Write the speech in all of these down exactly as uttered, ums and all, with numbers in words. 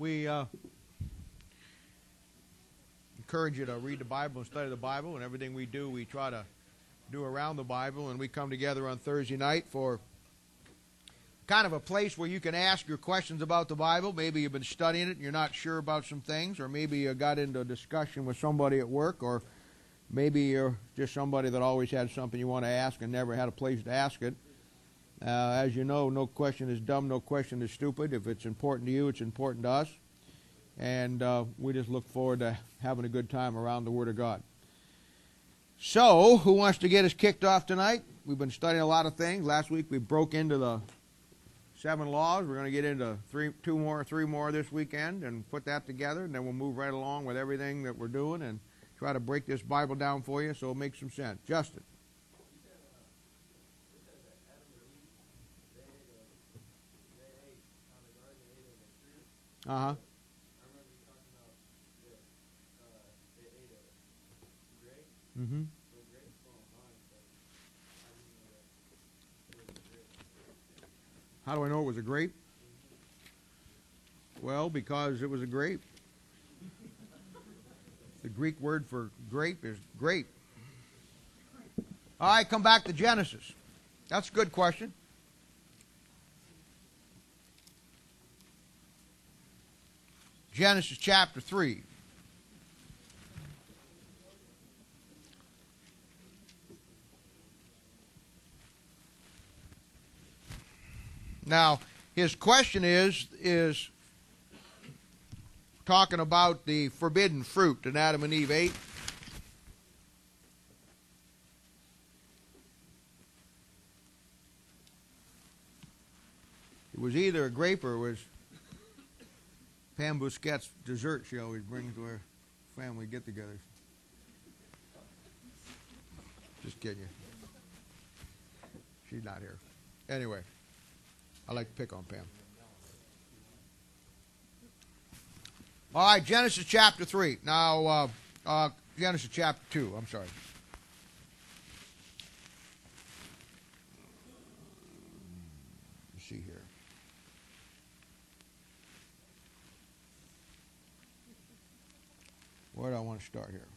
We uh, encourage you to read the Bible and study the Bible, and everything we do, we try to do around the Bible, and we come together on Thursday night for kind of a place where you can ask your questions about the Bible. Maybe you've been studying it and you're not sure about some things, or maybe you got into a discussion with somebody at work, or maybe you're just somebody that always had something you want to ask and never had a place to ask it. Uh, as you know, no question is dumb, no question is stupid. If it's important to you, it's important to us. And uh, we just look forward to having a good time around the Word of God. So, who wants to get us kicked off tonight? We've been studying a lot of things. Last week we broke into the seven laws. We're going to get into three, two more, three more this weekend and put that together. And then we'll move right along with everything that we're doing and try to break this Bible down for you so it makes some sense. Justin. Uh-huh. Mm-hmm. How do I know it was a grape? Well, because it was a grape. The Greek word for grape is grape. All right, come back to Genesis. That's a good question. Genesis chapter three. Now, his question is, is talking about the forbidden fruit that Adam and Eve ate. It was either a grape or it was Pam Busquets' dessert she always brings to her family get-togethers. Just kidding you. She's not here. Anyway, I like to pick on Pam. All right, Genesis chapter three. Now, uh, uh, Genesis chapter two, I'm sorry. Let's see here. Where do I want to start here?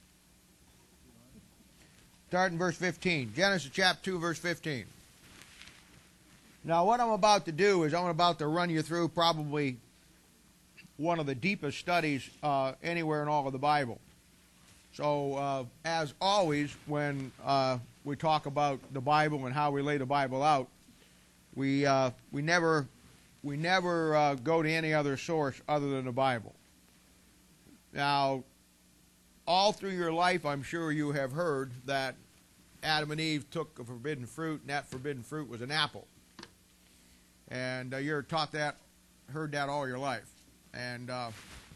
Start in verse fifteen. Genesis chapter two, verse fifteen. Now, what I'm about to do is I'm about to run you through probably one of the deepest studies uh, anywhere in all of the Bible. So, uh, as always, when uh, we talk about the Bible and how we lay the Bible out, we uh, we never we never uh, go to any other source other than the Bible. Now, all through your life, I'm sure you have heard that Adam and Eve took a forbidden fruit, and that forbidden fruit was an apple. And uh, you're taught that, heard that all your life. And uh,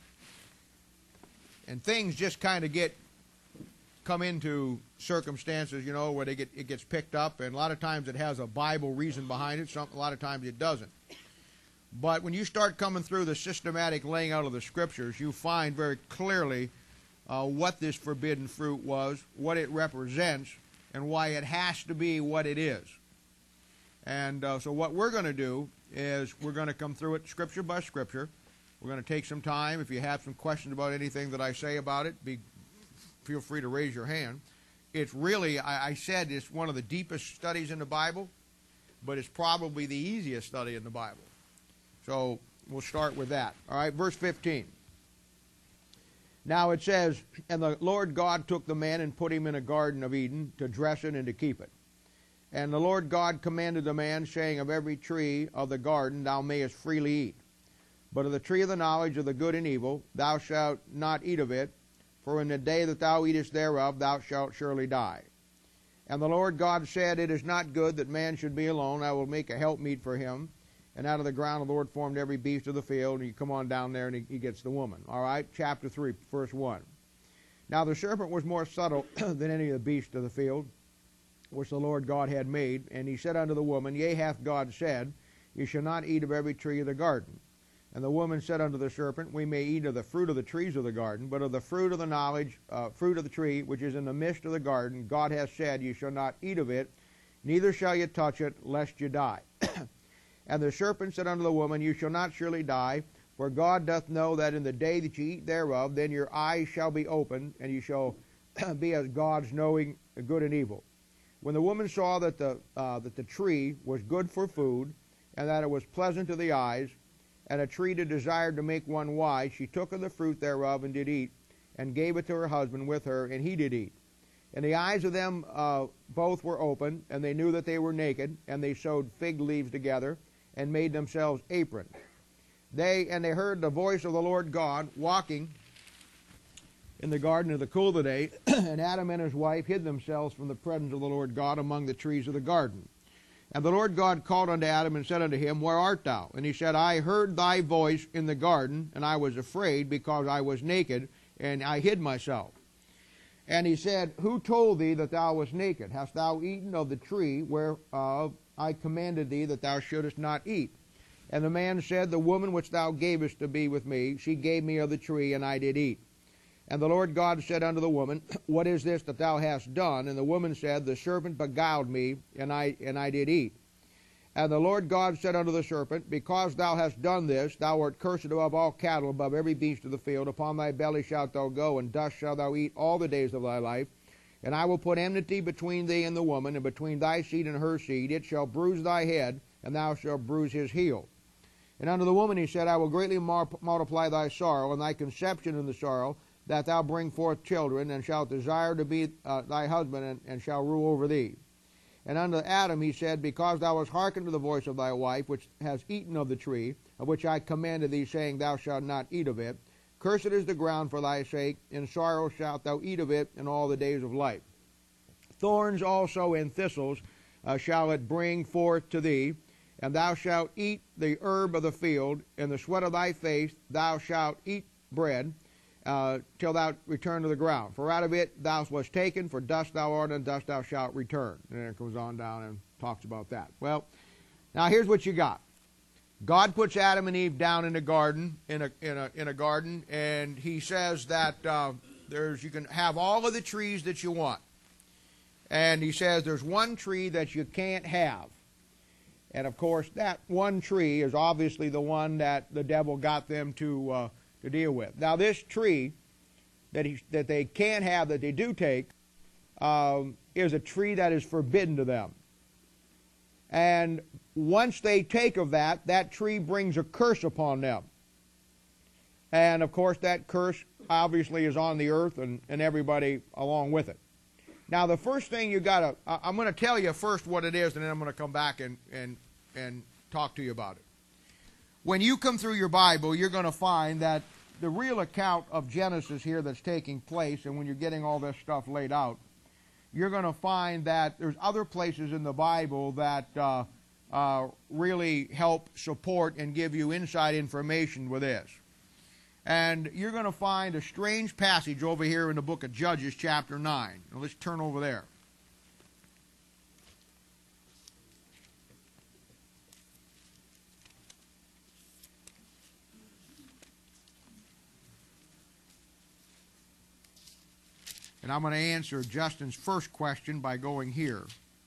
and things just kind of get, come into circumstances, you know, where they get it gets picked up. And a lot of times it has a Bible reason behind it. Some, a lot of times it doesn't. But when you start coming through the systematic laying out of the Scriptures, you find very clearly uh, what this forbidden fruit was, what it represents, and why it has to be what it is. And uh, so what we're going to do is we're going to come through it Scripture by Scripture. We're going to take some time. If you have some questions about anything that I say about it, be, feel free to raise your hand. It's really, I, I said, it's one of the deepest studies in the Bible, but it's probably the easiest study in the Bible. So we'll start with that. All right, verse fifteen. Now it says, "And the Lord God took the man and put him in a garden of Eden to dress it and to keep it. And the Lord God commanded the man, saying, Of every tree of the garden thou mayest freely eat. But of the tree of the knowledge of the good and evil thou shalt not eat of it, for in the day that thou eatest thereof thou shalt surely die. And the Lord God said, It is not good that man should be alone. I will make a helpmeet for him. And out of the ground the Lord formed every beast of the field." And you come on down there and he, he gets the woman. All right, chapter three, verse one. "Now the serpent was more subtle than any of the beasts of the field, which the Lord God had made. And he said unto the woman, Yea, hath God said, Ye shall not eat of every tree of the garden. And the woman said unto the serpent, We may eat of the fruit of the trees of the garden, but of the fruit of the knowledge, uh, fruit of the tree, which is in the midst of the garden, God hath said, Ye shall not eat of it, neither shall ye touch it, lest ye die. And the serpent said unto the woman, You shall not surely die, For God doth know that in the day that ye eat thereof, then your eyes shall be opened, and ye shall be as gods, knowing good and evil. When the woman saw that the, uh, that the tree was good for food, and that it was pleasant to the eyes, and a tree to desire to make one wise, she took of the fruit thereof, and did eat, and gave it to her husband with her, and he did eat. And the eyes of them uh, both were open, and they knew that they were naked, and they sewed fig leaves together, and made themselves aprons. They and they heard the voice of the Lord God walking in the garden of the cool of the day, and Adam and his wife hid themselves from the presence of the Lord God among the trees of the garden. And the Lord God called unto Adam and said unto him, Where art thou? And he said, I heard thy voice in the garden, and I was afraid, because I was naked, and I hid myself. And he said, Who told thee that thou wast naked? Hast thou eaten of the tree whereof I commanded thee that thou shouldest not eat? And the man said, The woman which thou gavest to be with me, she gave me of the tree, and I did eat. And the Lord God said unto the woman, What is this that thou hast done? And the woman said, The serpent beguiled me, and I and I did eat. And the Lord God said unto the serpent, Because thou hast done this, thou art cursed above all cattle, above every beast of the field. Upon thy belly shalt thou go, and dust shalt thou eat all the days of thy life. And I will put enmity between thee and the woman, and between thy seed and her seed. It shall bruise thy head, and thou shalt bruise his heel. And unto the woman he said, I will greatly multiply thy sorrow, and thy conception in the sorrow, that thou bring forth children, and shalt desire to be uh, thy husband, and, and shall rule over thee. And unto Adam he said, Because thou hast hearkened to the voice of thy wife, which has eaten of the tree, of which I commanded thee, saying, Thou shalt not eat of it. Cursed is the ground for thy sake, in sorrow shalt thou eat of it in all the days of life. Thorns also and thistles uh, shall it bring forth to thee, and thou shalt eat the herb of the field. In the sweat of thy face thou shalt eat bread, uh, till thou return to the ground. For out of it thou wast taken, for dust thou art, and dust thou shalt return. And then it goes on down and talks about that. Well, now here's what you got. God puts Adam and Eve down in a garden, in a in a in a garden, and He says that uh, there's you can have all of the trees that you want, and He says there's one tree that you can't have. And of course, that one tree is obviously the one that the devil got them to uh, to deal with. Now, this tree that he, that they can't have, that they do take, um, is a tree that is forbidden to them. And once they take of that, that tree brings a curse upon them. And of course, that curse obviously is on the earth and, and everybody along with it. Now, the first thing you got to, I'm going to tell you first what it is, and then I'm going to come back and, and, and talk to you about it. When you come through your Bible, you're going to find that the real account of Genesis here that's taking place, and when you're getting all this stuff laid out, you're going to find that there's other places in the Bible that uh, uh, really help support and give you inside information with this. And you're going to find a strange passage over here in the book of Judges, chapter nine. Now let's turn over there. And I'm going to answer Justin's first question by going here.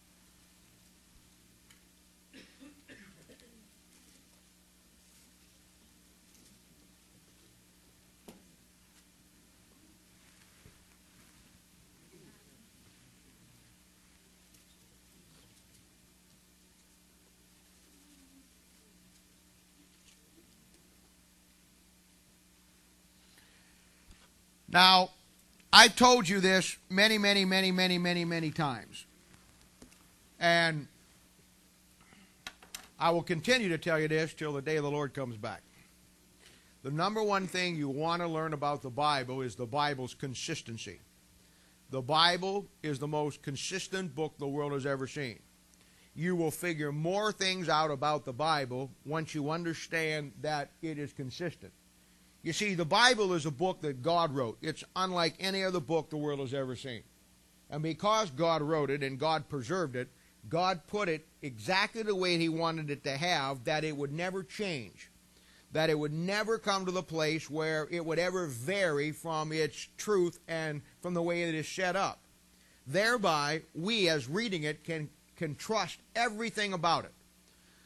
Now, I've told you this many, many, many, many, many, many times. And I will continue to tell you this till the day the Lord comes back. The number one thing you want to learn about the Bible is the Bible's consistency. The Bible is the most consistent book the world has ever seen. You will figure more things out about the Bible once you understand that it is consistent. You see, the Bible is a book that God wrote. It's unlike any other book the world has ever seen. And because God wrote it and God preserved it, God put it exactly the way He wanted it to have, that it would never change, that it would never come to the place where it would ever vary from its truth and from the way it is set up. Thereby, we, as reading it, can, can trust everything about it.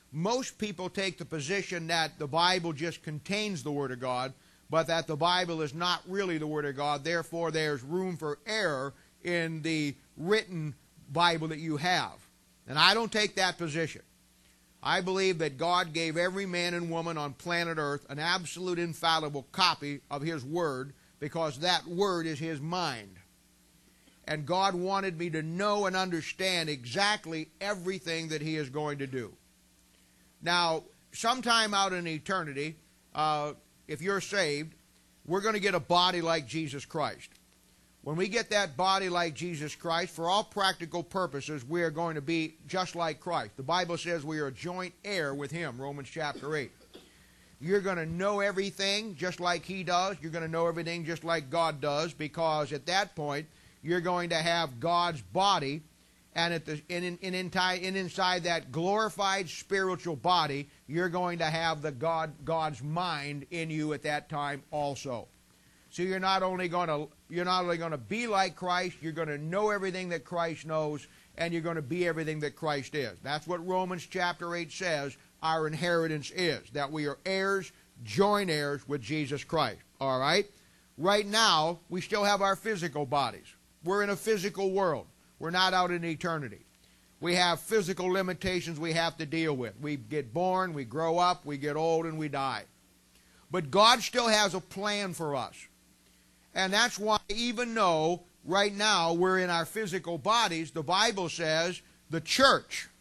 most people take the position that the Bible just contains the Word of God, but that the Bible is not really the Word of God. Therefore, there's room for error in the written Bible that you have. And I don't take that position. I believe that God gave every man and woman on planet Earth an absolute infallible copy of His Word, because that Word is His mind. And God wanted me to know and understand exactly everything that He is going to do. Now, sometime out in eternity, uh, if you're saved, we're going to get a body like Jesus Christ. When we get that body like Jesus Christ, for all practical purposes, we are going to be just like Christ. The Bible says we are a joint heir with Him, Romans chapter eight. You're going to know everything just like He does. You're going to know everything just like God does, because at that point, you're going to have God's body, and at the, in, in, in, in inside that glorified spiritual body, you're going to have the God, God's mind in you at that time also. So you're not only going to you're not only going to be like Christ, you're going to know everything that Christ knows, and you're going to be everything that Christ is. That's what Romans chapter eight says our inheritance is, that we are heirs, joint heirs with Jesus Christ. All right? Right now, we still have our physical bodies. We're in a physical world. We're not out in eternity. We have physical limitations we have to deal with. We get born, we grow up, we get old, and we die. But God still has a plan for us. And that's why, even though right now we're in our physical bodies, the Bible says the church,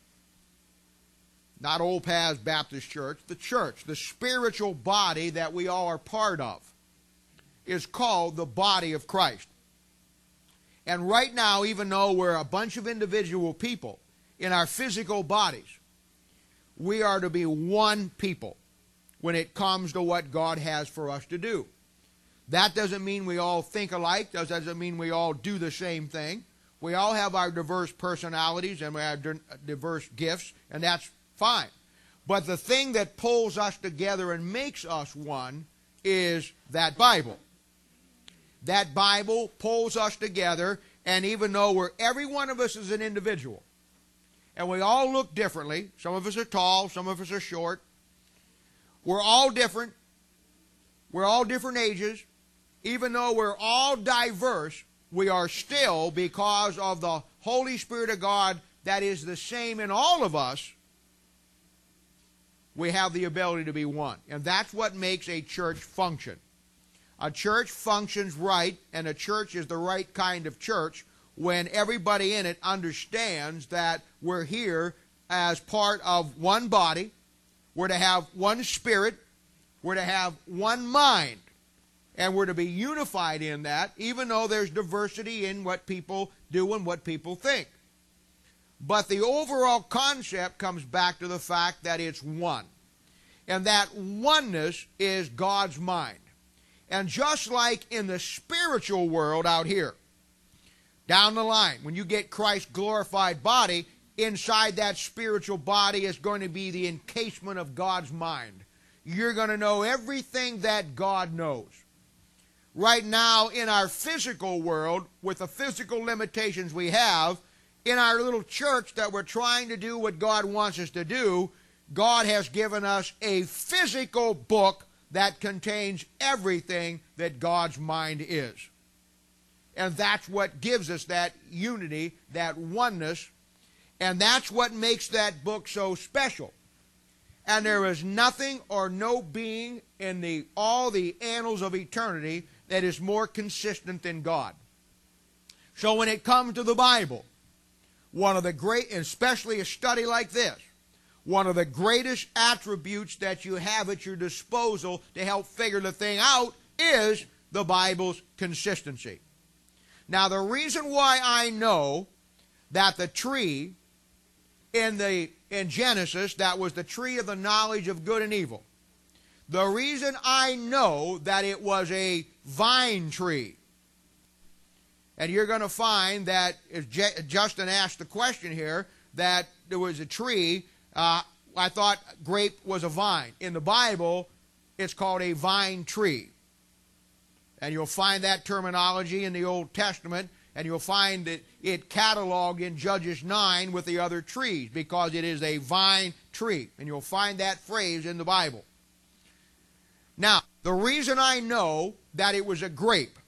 not Old Paths Baptist Church, the church, the spiritual body that we all are part of, is called the body of Christ. And right now, even though we're a bunch of individual people in our physical bodies, we are to be one people when it comes to what God has for us to do. That doesn't mean we all think alike. That doesn't mean we all do the same thing. We all have our diverse personalities and we have diverse gifts, and that's fine. But the thing that pulls us together and makes us one is that Bible. That Bible pulls us together, and even though we're, every one of us is an individual, and we all look differently, some of us are tall, some of us are short, we're all different, we're all different ages. Even though we're all diverse, we are still, because of the Holy Spirit of God that is the same in all of us, we have the ability to be one. And that's what makes a church function. A church functions right, and a church is the right kind of church when everybody in it understands that we're here as part of one body, we're to have one spirit, we're to have one mind. And we're to be unified in that, even though there's diversity in what people do and what people think. But the overall concept comes back to the fact that it's one. And that oneness is God's mind. And just like in the spiritual world out here, down the line, when you get Christ's glorified body, inside that spiritual body is going to be the encasement of God's mind. You're going to know everything that God knows. Right now, in our physical world, with the physical limitations we have, in our little church that we're trying to do what God wants us to do, God has given us a physical book that contains everything that God's mind is. And that's what gives us that unity, that oneness, and that's what makes that book so special. And there is nothing or no being in the all the annals of eternity that is more consistent than God. So when it comes to the Bible, one of the great, especially a study like this, one of the greatest attributes that you have at your disposal to help figure the thing out is the Bible's consistency. Now, the reason why I know that the tree in the in Genesis, that was the tree of the knowledge of good and evil, the reason I know that it was a vine tree, and you're going to find that, as Justin asked the question here, that there was a tree, uh, I thought grape was a vine. In the Bible, it's called a vine tree. And you'll find that terminology in the Old Testament, and you'll find it, it cataloged in Judges nine with the other trees, because it is a vine tree. And you'll find that phrase in the Bible. Now, the reason I know that it was a grape,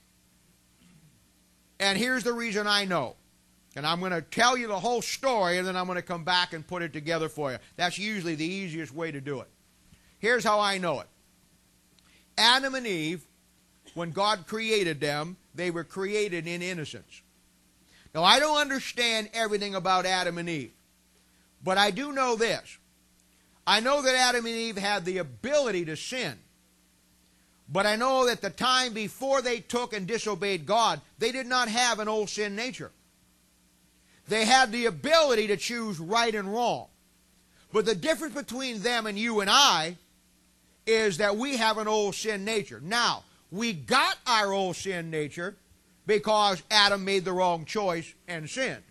and here's the reason I know. And I'm going to tell you the whole story, and then I'm going to come back and put it together for you. That's usually the easiest way to do it. Here's how I know it. Adam and Eve, when God created them, they were created in innocence. Now, I don't understand everything about Adam and Eve, but I do know this. I know that Adam and Eve had the ability to sin, but I know that the time before they took and disobeyed God, they did not have an old sin nature. They had the ability to choose right and wrong. But the difference between them and you and I is that we have an old sin nature. Now, we got our old sin nature because Adam made the wrong choice and sinned.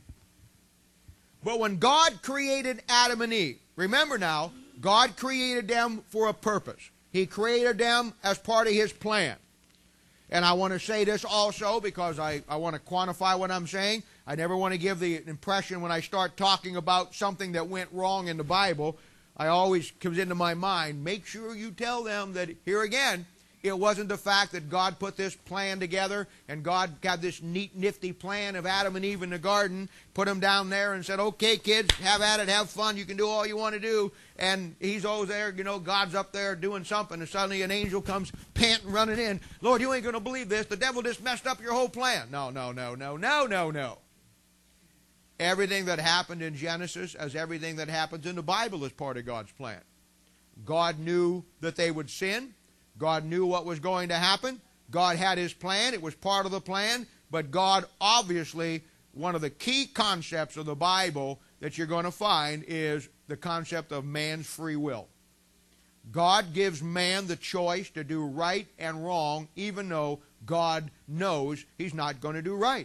But when God created Adam and Eve, remember now, God created them for a purpose. He created them as part of His plan. And I want to say this also because I, I want to quantify what I'm saying. I never want to give the impression when I start talking about something that went wrong in the Bible, I always comes into my mind, make sure you tell them that, here again, it wasn't the fact that God put this plan together and God got this neat, nifty plan of Adam and Eve in the garden, put them down there and said, okay, kids, have at it, have fun, you can do all you want to do. And he's always there, you know, God's up there doing something, and suddenly an angel comes panting, running in. Lord, you ain't going to believe this. The devil just messed up your whole plan. No, no, no, no, no, no, no. Everything that happened in Genesis, as everything that happens in the Bible, is part of God's plan. God knew that they would sin. God knew what was going to happen. God had His plan. It was part of the plan. But God, obviously, one of the key concepts of the Bible that you're going to find is the concept of man's free will. God gives man the choice to do right and wrong, even though God knows he's not going to do right.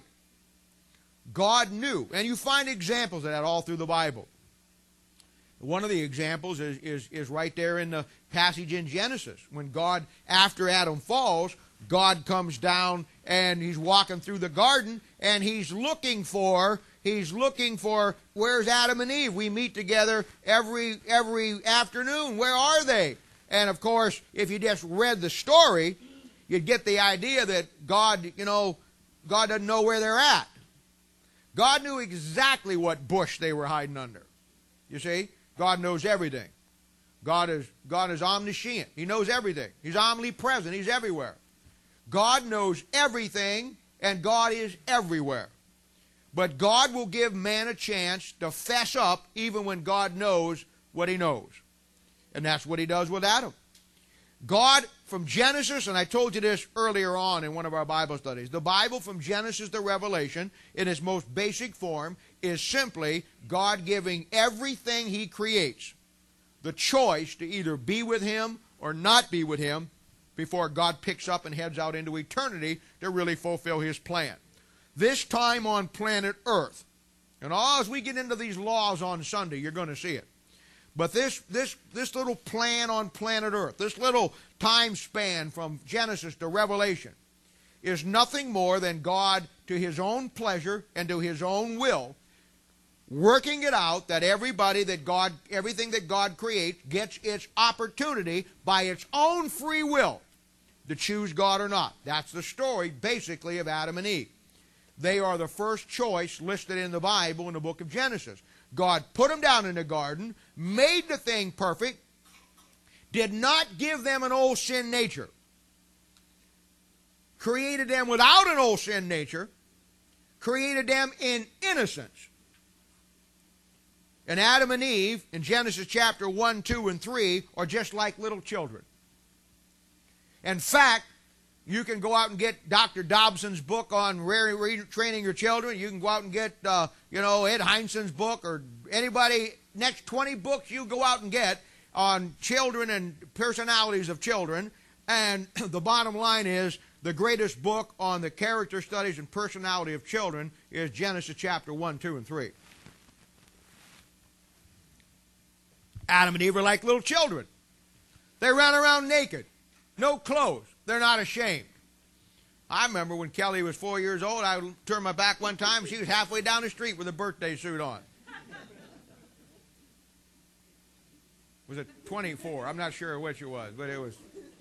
God knew. And you find examples of that all through the Bible. One of the examples is, is, is right there in the passage in Genesis. When God, after Adam falls, God comes down and He's walking through the garden and He's looking for, He's looking for, where's Adam and Eve? We meet together every, every afternoon. Where are they? And of course, if you just read the story, you'd get the idea that God, you know, God doesn't know where they're at. God knew exactly what bush they were hiding under. You see? God knows everything. God is, God is omniscient. He knows everything. He's omnipresent. He's everywhere. God knows everything, and God is everywhere. But God will give man a chance to fess up even when God knows what He knows. And that's what He does with Adam. God, from Genesis, and I told you this earlier on in one of our Bible studies, the Bible from Genesis to Revelation, in its most basic form, is simply God giving everything He creates the choice to either be with Him or not be with Him before God picks up and heads out into eternity to really fulfill His plan. This time on planet Earth, and all as we get into these laws on Sunday, you're going to see it. But this, this, this little plan on planet Earth, this little time span from Genesis to Revelation, is nothing more than God, to His own pleasure and to His own will, working it out that everybody that God, everything that God creates gets its opportunity by its own free will to choose God or not. That's the story, basically, of Adam and Eve. They are the first choice listed in the Bible in the book of Genesis. God put them down in the garden, made the thing perfect, did not give them an old sin nature, created them without an old sin nature, created them in innocence. And Adam and Eve, in Genesis chapter one, two, and three, are just like little children. In fact, you can go out and get Doctor Dobson's book on training your children. You can go out and get, uh, you know, Ed Heinzen's book, or anybody, next twenty books you go out and get on children and personalities of children. And the bottom line is, the greatest book on the character studies and personality of children is Genesis chapter one, two, and three. Adam and Eve are like little children. They ran around naked, no clothes. They're not ashamed. I remember when Kelly was four years old, I turned my back one time, she was halfway down the street with a birthday suit on. Was it twenty-four? I'm not sure which it was, but it was.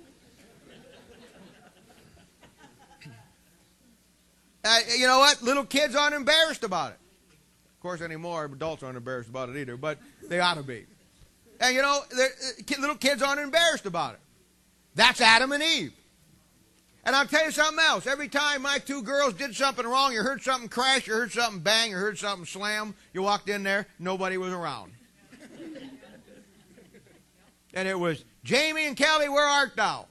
Uh, you know what? Little kids aren't embarrassed about it. Of course, anymore, adults aren't embarrassed about it either, but they ought to be. And you know, uh, little kids aren't embarrassed about it. That's Adam and Eve. And I'll tell you something else. Every time my two girls did something wrong, you heard something crash, you heard something bang, you heard something slam, you walked in there, nobody was around. And it was, Jamie and Kelly, where art thou?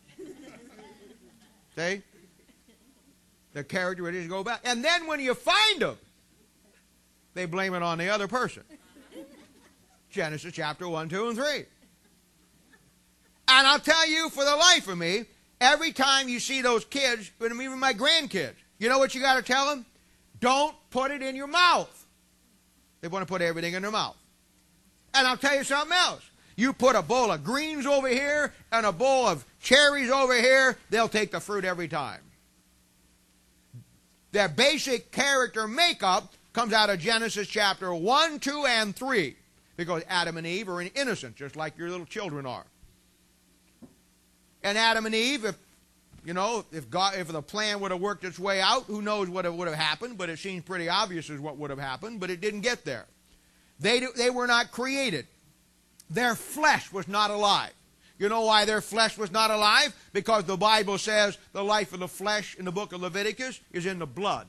See? The characteristics go back. And then when you find them, they blame it on the other person. Genesis chapter one, two, and three. And I'll tell you, for the life of me, every time you see those kids, even my grandkids, you know what you got to tell them? Don't put it in your mouth. They want to put everything in their mouth. And I'll tell you something else. You put a bowl of greens over here and a bowl of cherries over here, they'll take the fruit every time. Their basic character makeup comes out of Genesis chapter one, two, and three. Because Adam and Eve are innocent, just like your little children are. And Adam and Eve, if you know, if God, if the plan would have worked its way out, who knows what would have happened? But it seems pretty obvious as what would have happened. But it didn't get there. They they were not created. Their flesh was not alive. You know why their flesh was not alive? Because the Bible says the life of the flesh in the book of Leviticus is in the blood.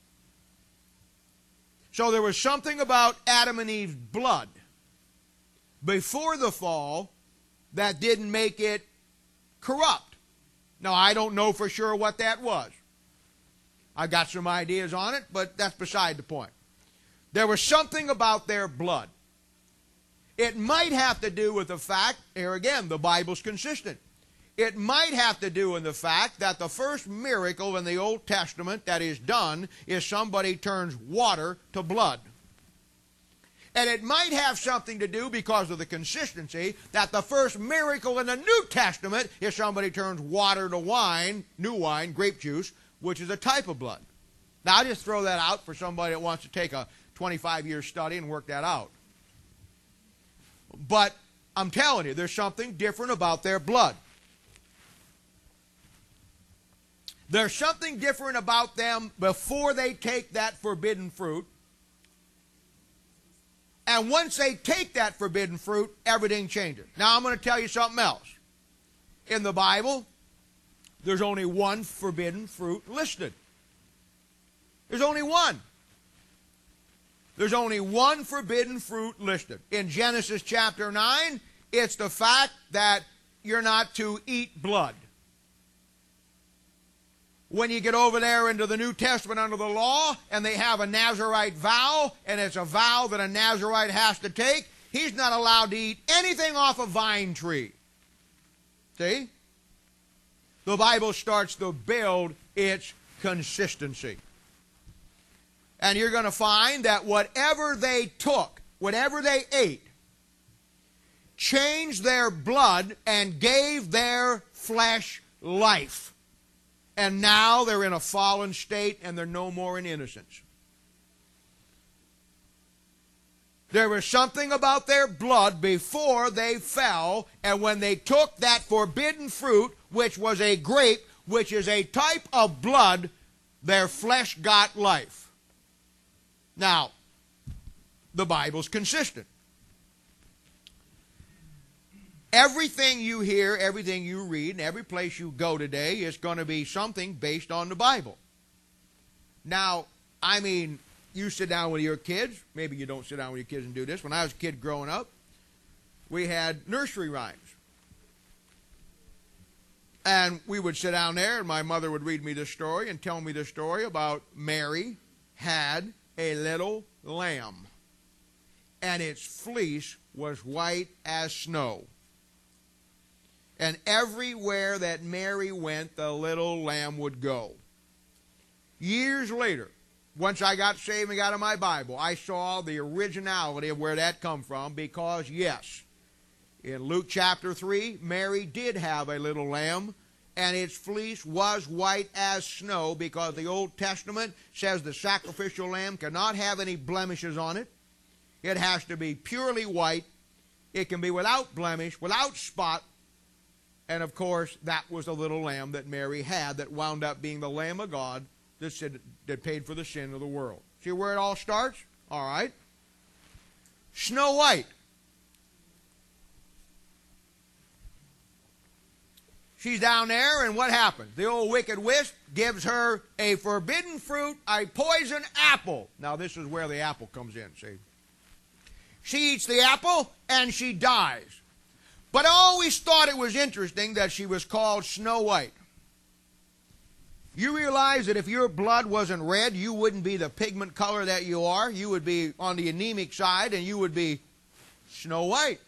So there was something about Adam and Eve's blood before the fall that didn't make it corrupt. Now, I don't know for sure what that was. I've got some ideas on it, but that's beside the point. There was something about their blood. It might have to do with the fact, here again, the Bible's consistent. It might have to do with the fact that the first miracle in the Old Testament that is done is somebody turns water to blood. And it might have something to do, because of the consistency, that the first miracle in the New Testament is somebody turns water to wine, new wine, grape juice, which is a type of blood. Now, I'll just throw that out for somebody that wants to take a twenty-five year study and work that out. But I'm telling you, there's something different about their blood. There's something different about them before they take that forbidden fruit. And once they take that forbidden fruit, everything changes. Now, I'm going to tell you something else. In the Bible, there's only one forbidden fruit listed. There's only one. There's only one forbidden fruit listed. In Genesis chapter nine, it's the fact that you're not to eat blood. When you get over there into the New Testament under the law, and they have a Nazirite vow, and it's a vow that a Nazirite has to take, he's not allowed to eat anything off a vine tree. See? The Bible starts to build its consistency. And you're going to find that whatever they took, whatever they ate, changed their blood and gave their flesh life. And now they're in a fallen state and they're no more in innocence. There was something about their blood before they fell, and when they took that forbidden fruit, which was a grape, which is a type of blood, their flesh got life. Now, the Bible's consistent. Everything you hear, everything you read, and every place you go today is going to be something based on the Bible. Now, I mean, you sit down with your kids. Maybe you don't sit down with your kids and do this. When I was a kid growing up, we had nursery rhymes. And we would sit down there, and my mother would read me this story and tell me this story about Mary had a little lamb, and its fleece was white as snow. And everywhere that Mary went, the little lamb would go. Years later, once I got saved and got in my Bible, I saw the originality of where that come from, because, yes, in Luke chapter three, Mary did have a little lamb, and its fleece was white as snow, because the Old Testament says the sacrificial lamb cannot have any blemishes on it. It has to be purely white. It can be without blemish, without spot. And of course, that was the little lamb that Mary had that wound up being the Lamb of God that, said, that paid for the sin of the world. See where it all starts? All right. Snow White. She's down there, and what happens? The old wicked witch gives her a forbidden fruit, a poison apple. Now, this is where the apple comes in, see? She eats the apple, and she dies. But I always thought it was interesting that she was called Snow White. You realize that if your blood wasn't red, you wouldn't be the pigment color that you are. You would be on the anemic side, and you would be Snow White.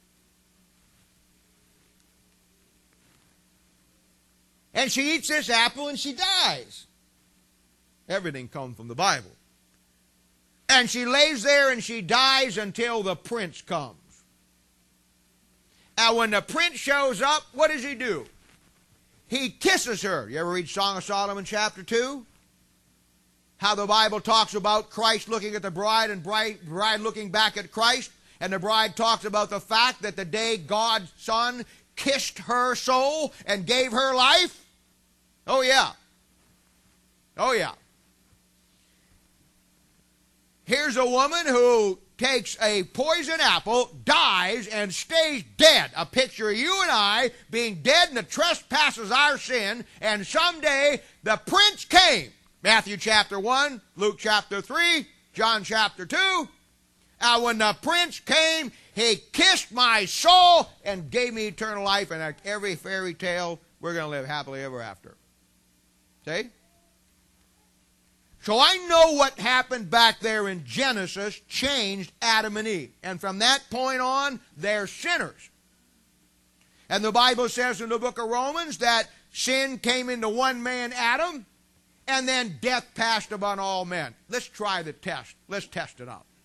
And she eats this apple and she dies. Everything comes from the Bible. And she lays there and she dies until the prince comes. And when the prince shows up, what does he do? He kisses her. You ever read Song of Solomon chapter two? How the Bible talks about Christ looking at the bride and bride, bride looking back at Christ. And the bride talks about the fact that the day God's Son kissed her soul and gave her life. Oh, yeah. Oh, yeah. Here's a woman who takes a poison apple, dies, and stays dead. A picture of you and I being dead in the trespasses of our sin, and someday the prince came. Matthew chapter one, Luke chapter three, John chapter two. And when the prince came, he kissed my soul and gave me eternal life, and like every fairy tale, we're going to live happily ever after. See? So I know what happened back there in Genesis changed Adam and Eve. And from that point on, they're sinners. And the Bible says in the book of Romans that sin came into one man, Adam, and then death passed upon all men. Let's try the test. Let's test it out.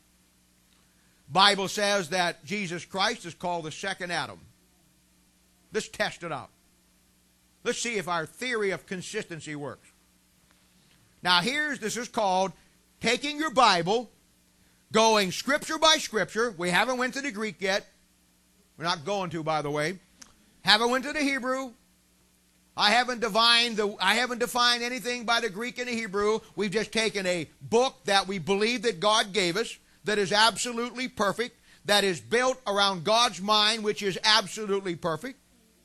Bible says that Jesus Christ is called the second Adam. Let's test it out. Let's see if our theory of consistency works. Now here's, this is called taking your Bible, going scripture by scripture. We haven't went to the Greek yet. We're not going to, by the way. Haven't went to the Hebrew. I haven't defined the, I haven't defined anything by the Greek and the Hebrew. We've just taken a book that we believe that God gave us, that is absolutely perfect, that is built around God's mind, which is absolutely perfect.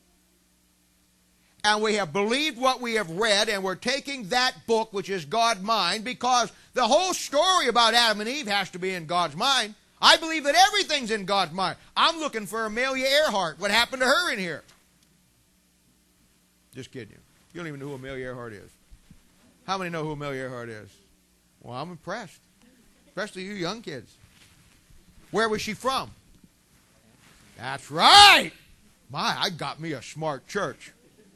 And we have believed what we have read, and we're taking that book, which is God's mind, because the whole story about Adam and Eve has to be in God's mind. I believe that everything's in God's mind. I'm looking for Amelia Earhart. What happened to her in here? Just kidding you. You don't even know who Amelia Earhart is. How many know who Amelia Earhart is? Well, I'm impressed. Especially you young kids. Where was she from? That's right. My, I got me a smart church.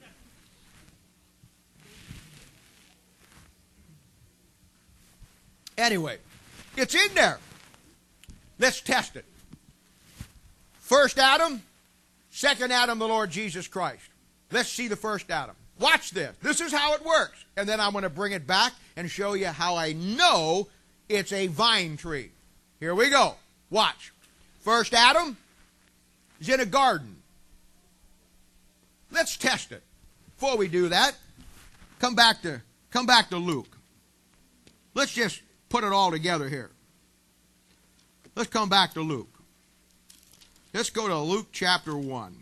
Anyway, it's in there. Let's test it. First Adam, second Adam, the Lord Jesus Christ. Let's see the first Adam. Watch this. This is how it works. And then I'm going to bring it back and show you how I know it's a vine tree. Here we go. Watch. First Adam is in a garden. Let's test it. Before we do that, come back to, come back to Luke. Let's just put it all together here. Let's come back to Luke. Let's go to Luke chapter one.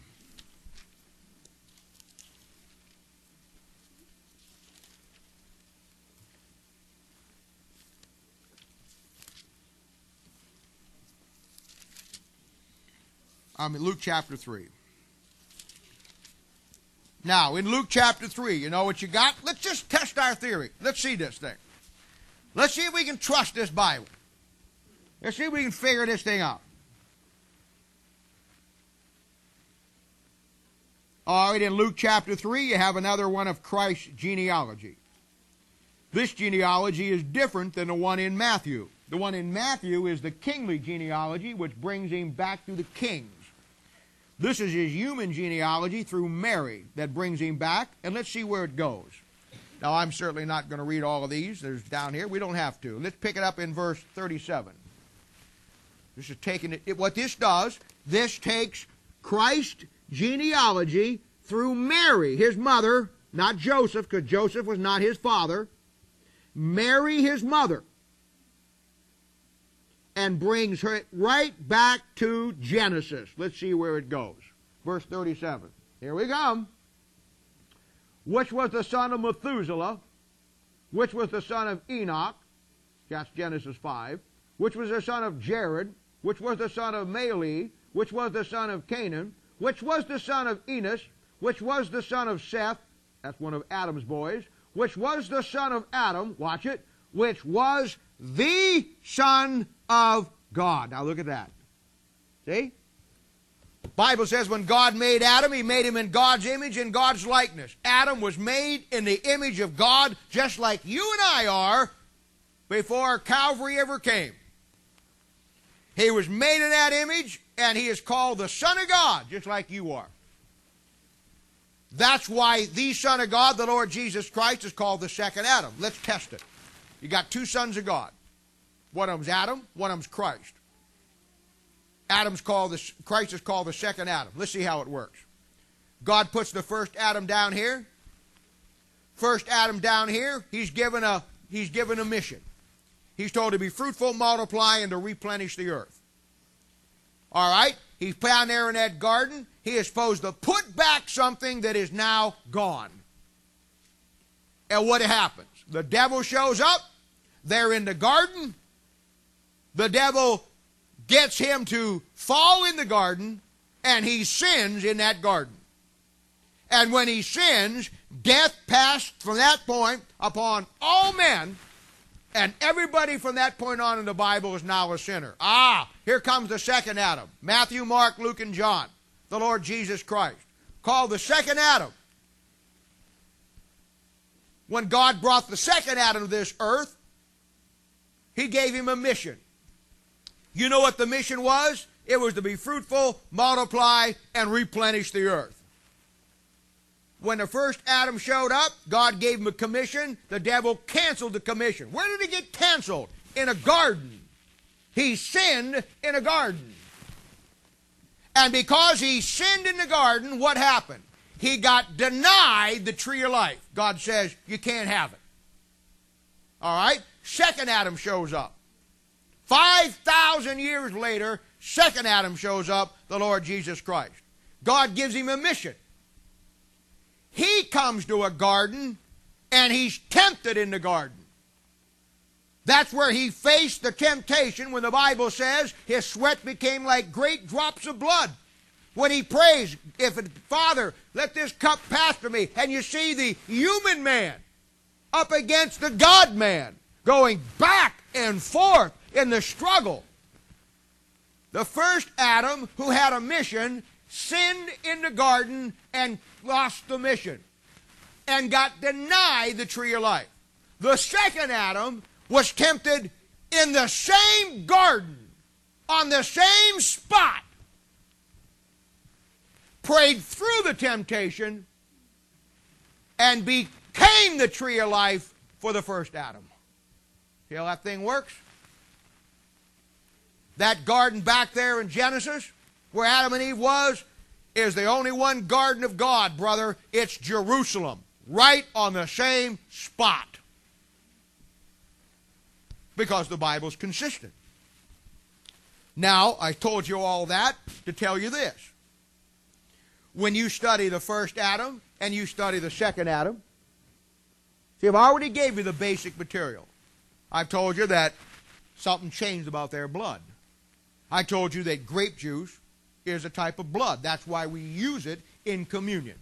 I mean, Luke chapter three. Now, in Luke chapter three, you know what you got? Let's just test our theory. Let's see this thing. Let's see if we can trust this Bible. Let's see if we can figure this thing out. All right, in Luke chapter three, you have another one of Christ's genealogy. This genealogy is different than the one in Matthew. The one in Matthew is the kingly genealogy, which brings him back to the kings. This is his human genealogy through Mary that brings him back, and let's see where it goes. Now, I'm certainly not going to read all of these. There's down here. We don't have to. Let's pick it up in verse thirty-seven. This is taking it. What this does this takes Christ's genealogy through Mary, his mother, not Joseph, because Joseph was not his father. Mary, his mother, and brings her right back to Genesis. Let's see where it goes. Verse thirty-seven. Here we come. Which was the son of Methuselah, which was the son of Enoch, that's Genesis five, which was the son of Jared, which was the son of Mali, which was the son of Canaan, which was the son of Enos, which was the son of Seth, that's one of Adam's boys, which was the son of Adam, watch it, which was the Son of God. Now look at that. See? The Bible says when God made Adam, he made him in God's image and God's likeness. Adam was made in the image of God just like you and I are before Calvary ever came. He was made in that image, and he is called the Son of God, just like you are. That's why the Son of God, the Lord Jesus Christ, is called the second Adam. Let's test it. You got two sons of God. One of them's Adam, one of them's Christ. Adam's called the, Christ is called the second Adam. Let's see how it works. God puts the first Adam down here. First Adam down here, he's given a, he's given a mission. He's told to be fruitful, multiply, and to replenish the earth. All right? He's down there in that garden. He is supposed to put back something that is now gone. And what happens? The devil shows up. They're in the garden. The devil gets him to fall in the garden, and he sins in that garden. And when he sins, death passed from that point upon all men, and everybody from that point on in the Bible is now a sinner. Ah, here comes the second Adam. Matthew, Mark, Luke, and John. The Lord Jesus Christ. Called the second Adam. When God brought the second Adam to this earth, he gave him a mission. You know what the mission was? It was to be fruitful, multiply, and replenish the earth. When the first Adam showed up, God gave him a commission. The devil canceled the commission. Where did he get canceled? In a garden. He sinned in a garden. And because he sinned in the garden, what happened? He got denied the tree of life. God says, you can't have it. All right? Second Adam shows up. five thousand years later, second Adam shows up, the Lord Jesus Christ. God gives him a mission. He comes to a garden, and he's tempted in the garden. That's where he faced the temptation when the Bible says his sweat became like great drops of blood. When he prays, if Father, let this cup pass from me, and you see the human man up against the God man going back and forth in the struggle. The first Adam, who had a mission, sinned in the garden and lost the mission and got denied the tree of life. The second Adam was tempted in the same garden, on the same spot, prayed through the temptation, and became the tree of life for the first Adam. See how that thing works? That garden back there in Genesis, where Adam and Eve was, is the only one garden of God, brother. It's Jerusalem, right on the same spot. Because the Bible's consistent. Now, I told you all that to tell you this. When you study the first Adam and you study the second Adam, see, I've already gave you the basic material. I've told you that something changed about their blood. I told you that grape juice is a type of blood. That's why we use it in communion.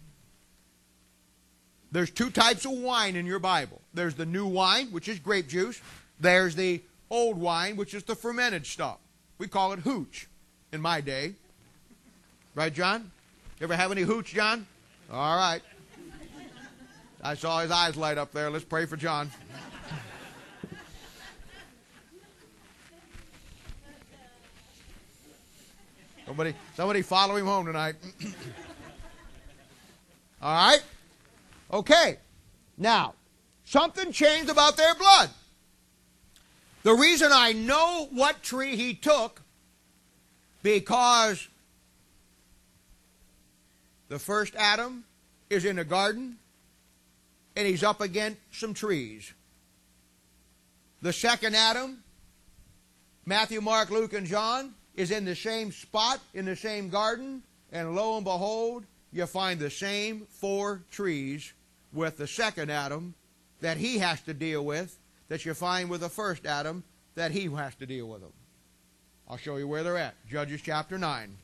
There's two types of wine in your Bible. There's the new wine, which is grape juice. There's the old wine, which is the fermented stuff. We call it hooch in my day. Right, John? You ever have any hooch, John? All right. I saw his eyes light up there. Let's pray for John. Somebody, somebody follow him home tonight. All right? Okay. Now, something changed about their blood. The reason I know what tree he took, Because the first Adam is in the garden and he's up against some trees. The second Adam, Matthew, Mark, Luke, and John, is in the same spot, in the same garden, and lo and behold, you find the same four trees with the second Adam that he has to deal with that you find with the first Adam that he has to deal with them. I'll show you where they're at. Judges chapter nine.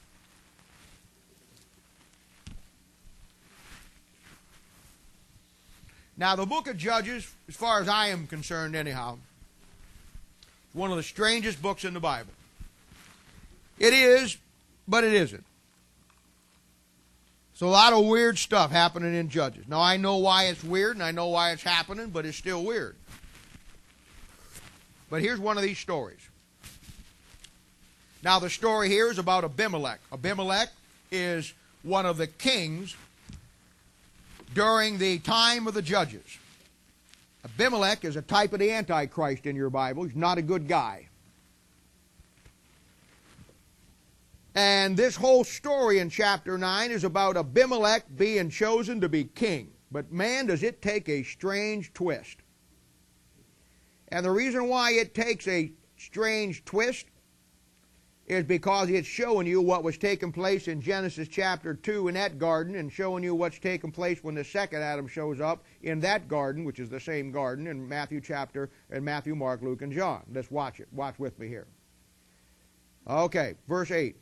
Now, the book of Judges, as far as I am concerned anyhow, is one of the strangest books in the Bible. It is, but it isn't. So a lot of weird stuff happening in Judges. Now, I know why it's weird, and I know why it's happening, but it's still weird. But here's one of these stories. Now, the story here is about Abimelech. Abimelech is one of the kings during the time of the Judges. Abimelech is a type of the Antichrist in your Bible. He's not a good guy. And this whole story in chapter nine is about Abimelech being chosen to be king. But man, does it take a strange twist. And the reason why it takes a strange twist is because it's showing you what was taking place in Genesis chapter two in that garden, and showing you what's taking place when the second Adam shows up in that garden, which is the same garden in Matthew chapter, and Matthew, Mark, Luke, and John. Let's watch it. Watch with me here. Okay, verse eight.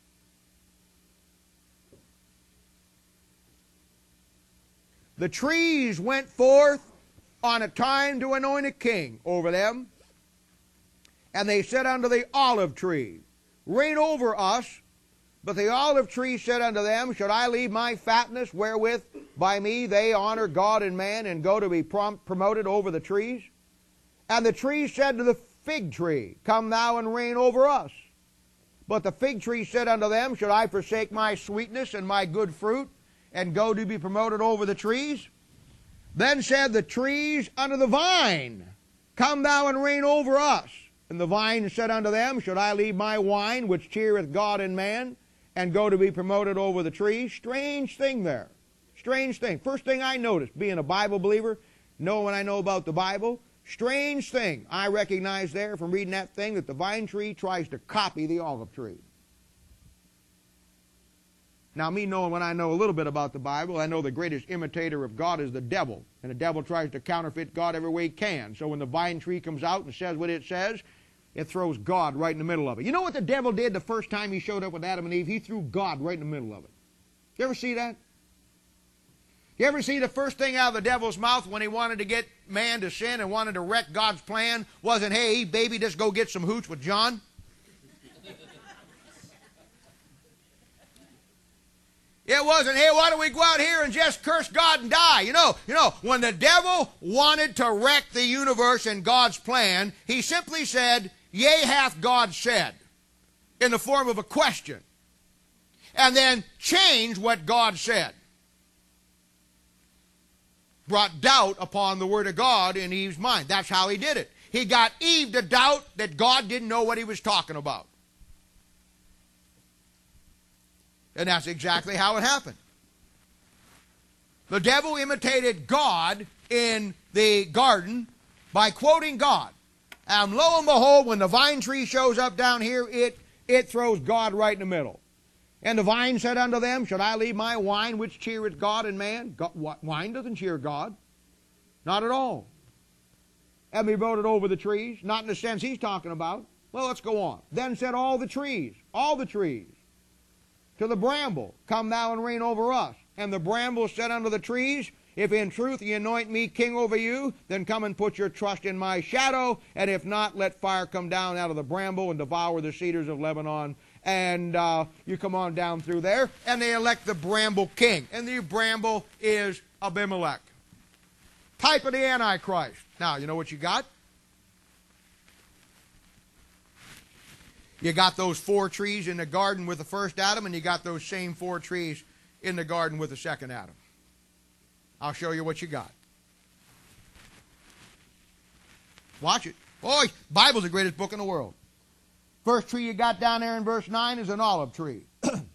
The trees went forth on a time to anoint a king over them, and they said unto the olive tree, Reign over us. But the olive tree said unto them, Should I leave my fatness, wherewith by me they honor God and man, and go to be prom promoted over the trees? And the tree said to the fig tree, Come thou and reign over us. But the fig tree said unto them, Should I forsake my sweetness and my good fruit, and go to be promoted over the trees? Then said the trees unto the vine, Come thou and reign over us. And the vine said unto them, Should I leave my wine, which cheereth God and man, and go to be promoted over the trees? Strange thing there. Strange thing. First thing I noticed, being a Bible believer, knowing what I know about the Bible, strange thing I recognize there from reading that thing, that the vine tree tries to copy the olive tree. Now, me knowing what I know a little bit about the Bible, I know the greatest imitator of God is the devil. And the devil tries to counterfeit God every way he can. So when the vine tree comes out and says what it says, it throws God right in the middle of it. You know what the devil did the first time he showed up with Adam and Eve? He threw God right in the middle of it. You ever see that? You ever see the first thing out of the devil's mouth when he wanted to get man to sin and wanted to wreck God's plan wasn't, hey, baby, just go get some hooch with John? It wasn't, hey, why don't we go out here and just curse God and die? You know, you know, when the devil wanted to wreck the universe and God's plan, he simply said, Yea, hath God said, in the form of a question, and then changed what God said. Brought doubt upon the Word of God in Eve's mind. That's how he did it. He got Eve to doubt that God didn't know what he was talking about. And that's exactly how it happened. The devil imitated God in the garden by quoting God. And lo and behold, when the vine tree shows up down here, it, it throws God right in the middle. And the vine said unto them, Should I leave my wine, which cheereth God and man? God, wine doesn't cheer God. Not at all. And be voted over the trees. Not in the sense he's talking about. Well, let's go on. Then said all the trees, all the trees, to the bramble, Come thou and reign over us. And the bramble said unto the trees, If in truth ye anoint me king over you, then come and put your trust in my shadow, and if not, let fire come down out of the bramble and devour the cedars of Lebanon. And uh, you come on down through there, and they elect the bramble king. And the bramble is Abimelech. Type of the Antichrist. Now, you know what you got? You got those four trees in the garden with the first Adam, and you got those same four trees in the garden with the second Adam. I'll show you what you got. Watch it. Boy, Bible's the greatest book in the world. First tree you got down there in verse nine is an olive tree.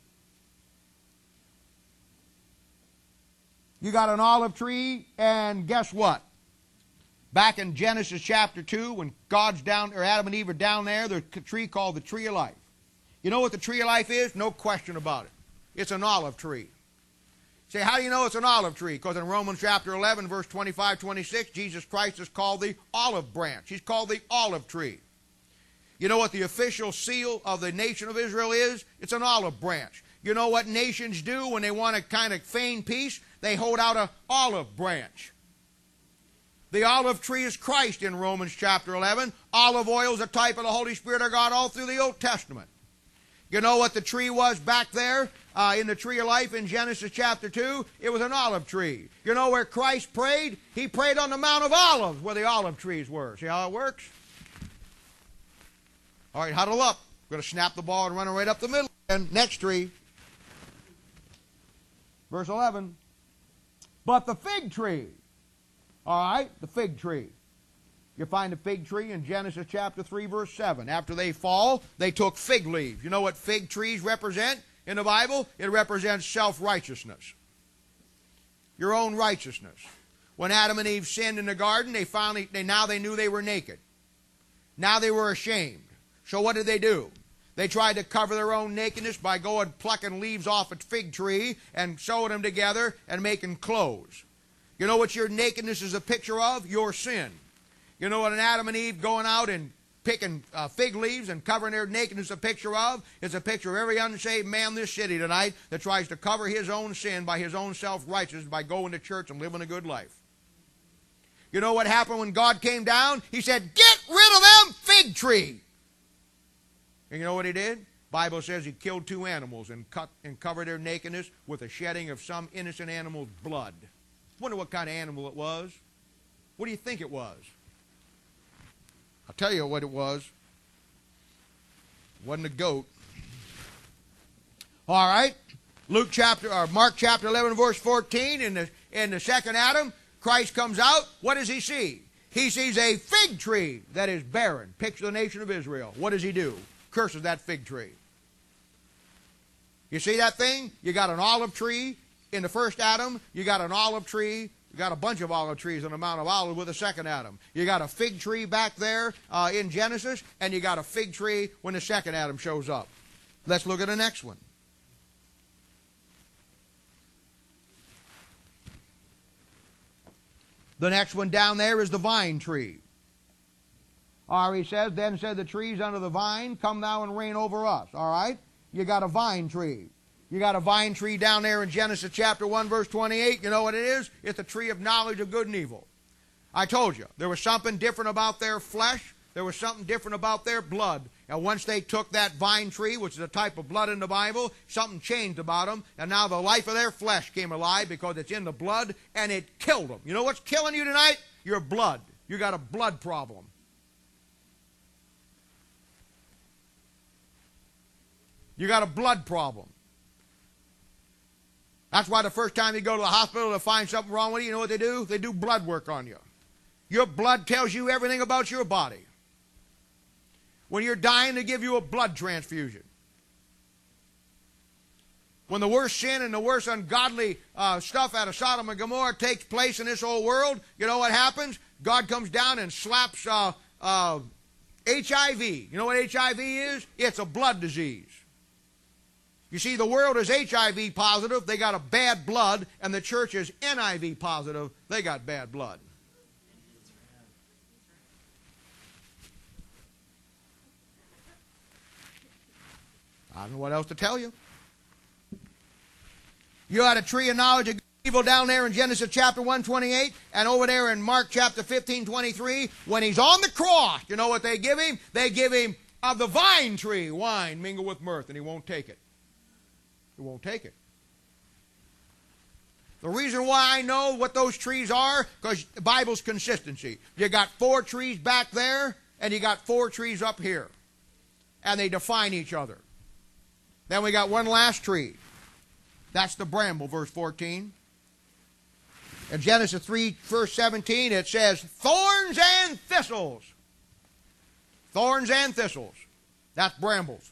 You got an olive tree, and guess what? Back in Genesis chapter two, when God's down, or Adam and Eve are down there, there's a tree called the tree of life. You know what the tree of life is? No question about it. It's an olive tree. Say, how do you know it's an olive tree? Because in Romans chapter eleven, verse twenty-five, twenty-six, Jesus Christ is called the olive branch. He's called the olive tree. You know what the official seal of the nation of Israel is? It's an olive branch. You know what nations do when they want to kind of feign peace? They hold out an olive branch. The olive tree is Christ in Romans chapter eleven. Olive oil is a type of the Holy Spirit of God all through the Old Testament. You know what the tree was back there uh, in the tree of life in Genesis chapter two? It was an olive tree. You know where Christ prayed? He prayed on the Mount of Olives where the olive trees were. See how it works? All right, huddle up. We're going to snap the ball and run it right up the middle. And next tree. Verse eleven. But the fig tree. All right, the fig tree. You find the fig tree in Genesis chapter three, verse seven. After they fall, they took fig leaves. You know what fig trees represent in the Bible? It represents self-righteousness. Your own righteousness. When Adam and Eve sinned in the garden, they finally, they, now they knew they were naked. Now they were ashamed. So what did they do? They tried to cover their own nakedness by going plucking leaves off a fig tree and sewing them together and making clothes. You know what your nakedness is a picture of? Your sin. You know what an Adam and Eve going out and picking uh, fig leaves and covering their nakedness is a picture of? It's a picture of every unsaved man in this city tonight that tries to cover his own sin by his own self-righteousness by going to church and living a good life. You know what happened when God came down? He said, get rid of them fig tree. And you know what he did? Bible says he killed two animals and cut and covered their nakedness with the shedding of some innocent animal's blood. Wonder what kind of animal it was. What do you think it was? I'll tell you what it was. It wasn't a goat. All right. Luke chapter or Mark chapter eleven, verse fourteen. In the in the second Adam, Christ comes out. What does he see? He sees a fig tree that is barren. Picture the nation of Israel. What does he do? Curses that fig tree. You see that thing? You got an olive tree in the first Adam. You got an olive tree. You got a bunch of olive trees on the Mount of Olives with the second Adam. You got a fig tree back there uh, in Genesis, and you got a fig tree when the second Adam shows up. Let's look at the next one. The next one down there is the vine tree. Or he says, then said the trees under the vine, come thou and reign over us. All right? You got a vine tree. You got a vine tree down there in Genesis chapter one, verse twenty-eight. You know what it is? It's the tree of knowledge of good and evil. I told you, there was something different about their flesh. There was something different about their blood. And once they took that vine tree, which is a type of blood in the Bible, something changed about them. And now the life of their flesh came alive because it's in the blood, and it killed them. You know what's killing you tonight? Your blood. You got a blood problem. You got a blood problem. That's why the first time you go to the hospital to find something wrong with you, you know what they do? They do blood work on you. Your blood tells you everything about your body. When you're dying, they give you a blood transfusion. When the worst sin and the worst ungodly uh, stuff out of Sodom and Gomorrah takes place in this whole world, you know what happens? God comes down and slaps uh, uh, H I V. You know what H I V is? It's a blood disease. You see, the world is H I V positive. They got a bad blood, and the church is N I V positive. They got bad blood. I don't know what else to tell you. You had a tree of knowledge of good and evil down there in Genesis chapter one twenty-eight, and over there in Mark chapter fifteen twenty-three, when he's on the cross, you know what they give him? They give him of the vine tree wine mingled with mirth, and he won't take it. He won't take it. The reason why I know what those trees are, because the Bible's consistency. You got four trees back there, and you got four trees up here. And they define each other. Then we got one last tree. That's the bramble, verse fourteen. In Genesis three, verse seventeen, it says, thorns and thistles. Thorns and thistles. That's brambles.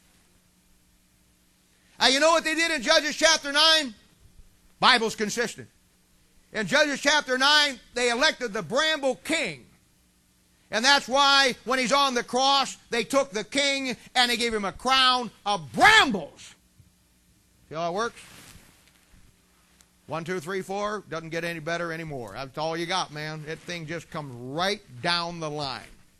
And you know what they did in Judges chapter nine? Bible's consistent. In Judges chapter nine, they elected the bramble king. And that's why when he's on the cross, they took the king and they gave him a crown of brambles. See how it works? One, two, three, four. Doesn't get any better anymore. That's all you got, man. That thing just comes right down the line.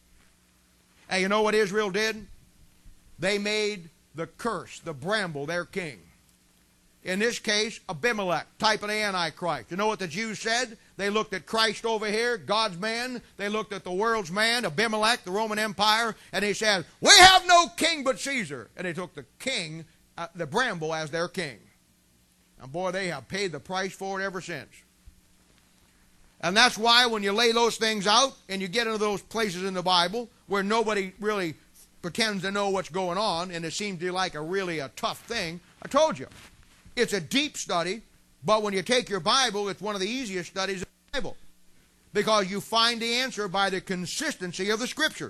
And you know what Israel did? They made the curse, the bramble, their king. In this case, Abimelech, type of the Antichrist. You know what the Jews said? They looked at Christ over here, God's man. They looked at the world's man, Abimelech, the Roman Empire, and they said, we have no king but Caesar. And they took the king, uh, the bramble, as their king. And boy, they have paid the price for it ever since. And that's why when you lay those things out and you get into those places in the Bible where nobody really pretends to know what's going on and it seems to be like a really a tough thing, I told you. It's a deep study, but when you take your Bible, it's one of the easiest studies of the Bible because you find the answer by the consistency of the Scriptures.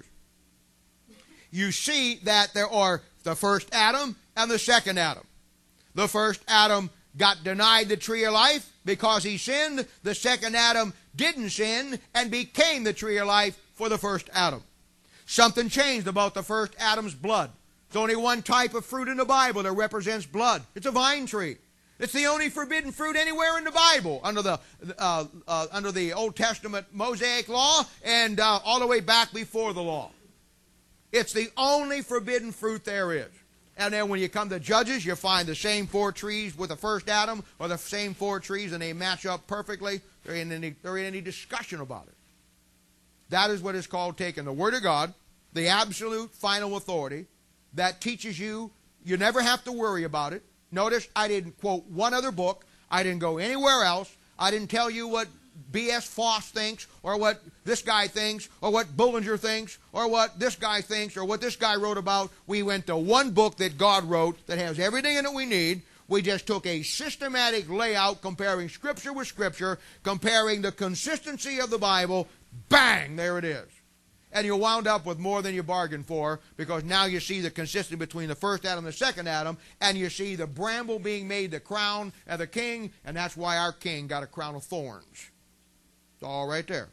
You see that there are the first Adam and the second Adam. The first Adam got denied the tree of life because he sinned. The second Adam didn't sin and became the tree of life for the first Adam. Something changed about the first Adam's blood. There's only one type of fruit in the Bible that represents blood. It's a vine tree. It's the only forbidden fruit anywhere in the Bible under the uh, uh, under the Old Testament Mosaic law and uh, all the way back before the law. It's the only forbidden fruit there is. And then when you come to Judges, you find the same four trees with the first Adam or the same four trees and they match up perfectly. There ain't any, there ain't any discussion about it. That is what is called taking the Word of God, the absolute final authority, that teaches you, you never have to worry about it. Notice I didn't quote one other book. I didn't go anywhere else. I didn't tell you what B S Foss thinks or what this guy thinks or what Bullinger thinks or what this guy thinks or what this guy wrote about. We went to one book that God wrote that has everything in it we need. We just took a systematic layout comparing Scripture with Scripture, comparing the consistency of the Bible. Bang! There it is. And you wound up with more than you bargained for because now you see the consistency between the first Adam and the second Adam, and you see the bramble being made the crown of the king, and that's why our king got a crown of thorns. It's all right there.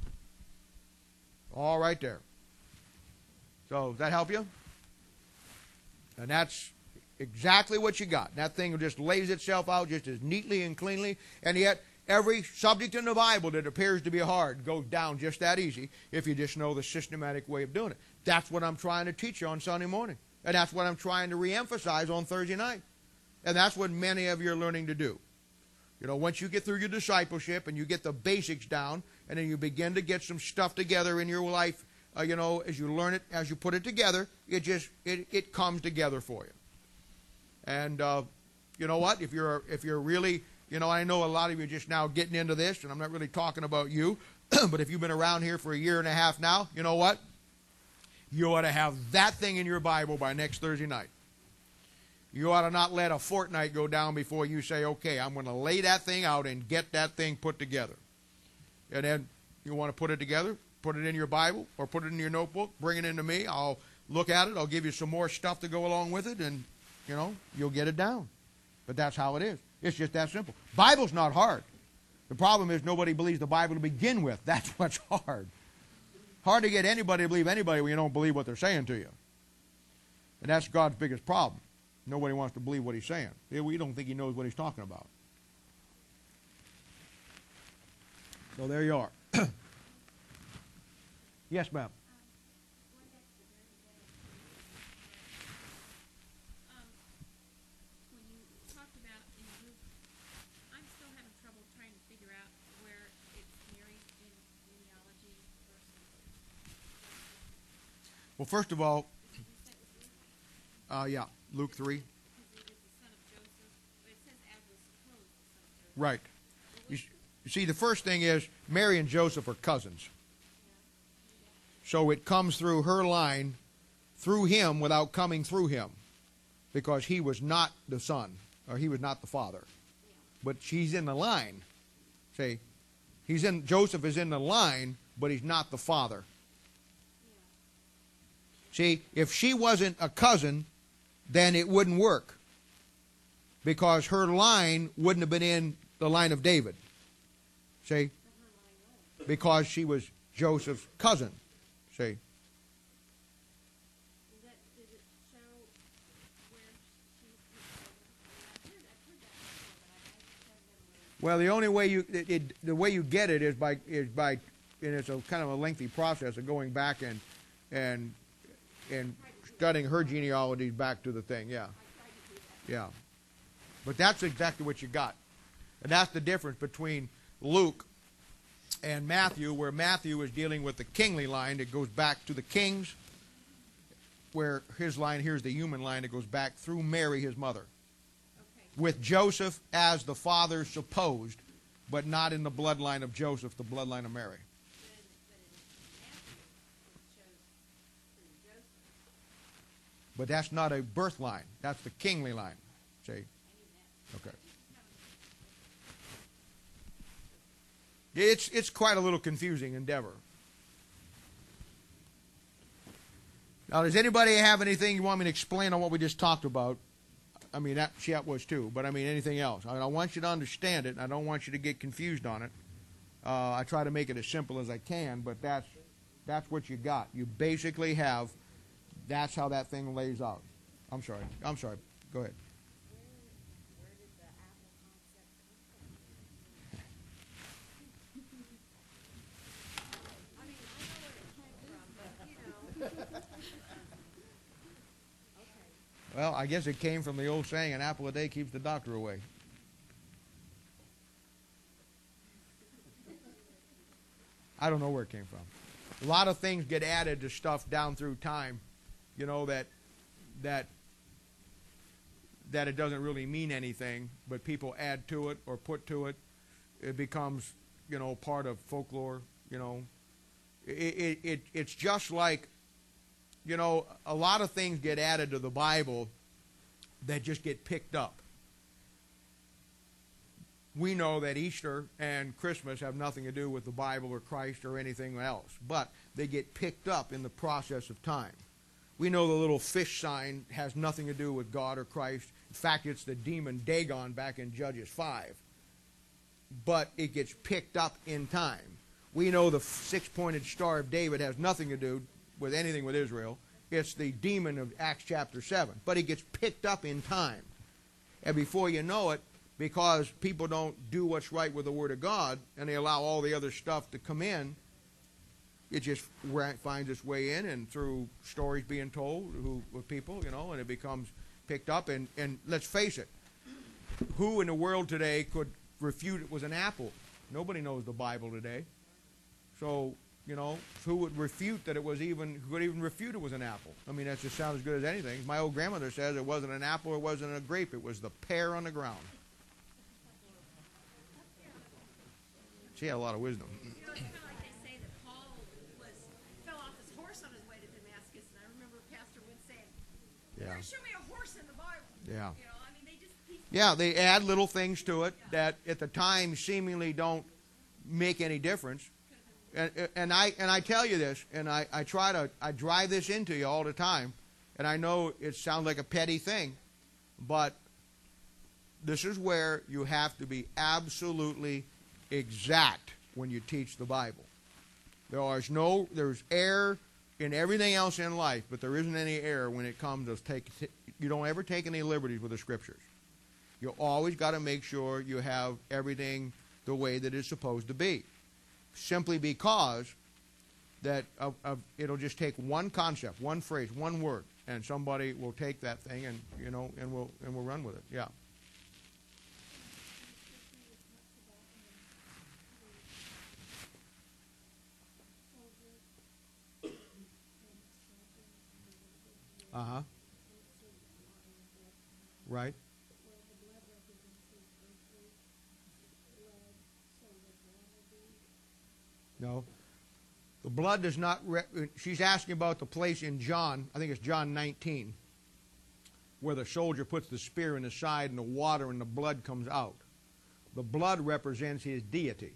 All right there. So, does that help you? And that's exactly what you got. That thing just lays itself out just as neatly and cleanly, and yet every subject in the Bible that appears to be hard goes down just that easy if you just know the systematic way of doing it. That's what I'm trying to teach you on Sunday morning. And that's what I'm trying to reemphasize on Thursday night. And that's what many of you are learning to do. You know, once you get through your discipleship and you get the basics down and then you begin to get some stuff together in your life, uh, you know, as you learn it, as you put it together, it just, it, it comes together for you. And uh, you know what? If you're, if you're really... You know, I know a lot of you are just now getting into this, and I'm not really talking about you, but if you've been around here for a year and a half now, you know what? You ought to have that thing in your Bible by next Thursday night. You ought to not let a fortnight go down before you say, okay, I'm going to lay that thing out and get that thing put together. And then you want to put it together, put it in your Bible or put it in your notebook, bring it into me. I'll look at it. I'll give you some more stuff to go along with it, and, you know, you'll get it down. But that's how it is. It's just that simple. Bible's not hard. The problem is nobody believes the Bible to begin with. That's what's hard. Hard to get anybody to believe anybody when you don't believe what they're saying to you. And that's God's biggest problem. Nobody wants to believe what he's saying. We don't think he knows what he's talking about. So there you are. Yes, ma'am. Well, first of all, uh, yeah, Luke three. Right. You, you see, the first thing is Mary and Joseph are cousins. So it comes through her line, through him, without coming through him, because he was not the son, or he was not the father. But she's in the line. See, he's in. Joseph is in the line, but he's not the father. See, if she wasn't a cousin, then it wouldn't work, because her line wouldn't have been in the line of David. See? Because she was Joseph's cousin. See? Well, the only way you it, it, the way you get it is by is by, and it's a kind of a lengthy process of going back and and and studying her genealogy back to the thing. Yeah, yeah. But that's exactly what you got, and that's the difference between Luke and Matthew, where Matthew is dealing with the kingly line that goes back to the kings, where his line here's the human line that goes back through Mary, his mother. With Joseph as the father supposed, but not in the bloodline of Joseph, the bloodline of Mary. But that's not a birth line. That's the kingly line. See? Okay. It's, it's quite a little confusing endeavor. Now, does anybody have anything you want me to explain on what we just talked about? I mean, that, that was too, but I mean anything else. I, mean, I want you to understand it, and I don't want you to get confused on it. Uh, I try to make it as simple as I can, but that's, that's what you got. You basically have, that's how that thing lays out. I'm sorry. I'm sorry. Go ahead. Where, where did the apple concept come from? I mean, I know where it came from, but, you know. Well, I guess it came from the old saying, an apple a day keeps the doctor away. I don't know where it came from. A lot of things get added to stuff down through time, you know, that that that it doesn't really mean anything, but people add to it or put to it. It becomes, you know, part of folklore, you know. It, it, it it's just like, you know, a lot of things get added to the Bible that just get picked up. We know that Easter and Christmas have nothing to do with the Bible or Christ or anything else, but they get picked up in the process of time. We know the little fish sign has nothing to do with God or Christ. In fact, it's the demon Dagon back in Judges five. But it gets picked up in time. We know the six-pointed Star of David has nothing to do with anything with Israel. It's the demon of Acts chapter seven. But it gets picked up in time. And before you know it, because people don't do what's right with the Word of God, and they allow all the other stuff to come in, it just finds its way in, and through stories being told who, with people, you know, and it becomes picked up. And, and let's face it, who in the world today could refute it was an apple? Nobody knows the Bible today. So, you know, who would refute that it was even, who could even refute it was an apple? I mean, that just sounds as good as anything. My old grandmother says it wasn't an apple, it wasn't a grape, it was the pear on the ground. She had a lot of wisdom. You know, it's kind of like they say that Paul was, fell off his horse on his way to Damascus, and I remember Pastor Wood saying, Yeah. show me a horse in the Bible. Yeah. You know, I mean, they just keep... Yeah, they add little things to it that at the time seemingly don't make any difference. And, and I and I tell you this, and I, I try to I drive this into you all the time, and I know it sounds like a petty thing, but this is where you have to be absolutely exact when you teach the Bible. There is no there's error in everything else in life, but there isn't any error when it comes to take. You don't ever take any liberties with the Scriptures. You always got to make sure you have everything the way that it's supposed to be. Simply because that uh, uh, it'll just take one concept, one phrase, one word, and somebody will take that thing and you know and we'll and we'll run with it. Yeah. Uh huh. Right. No. The blood does not... Re she's asking about the place in John, I think it's John nineteen, where the soldier puts the spear in his side and the water and the blood comes out. The blood represents his deity.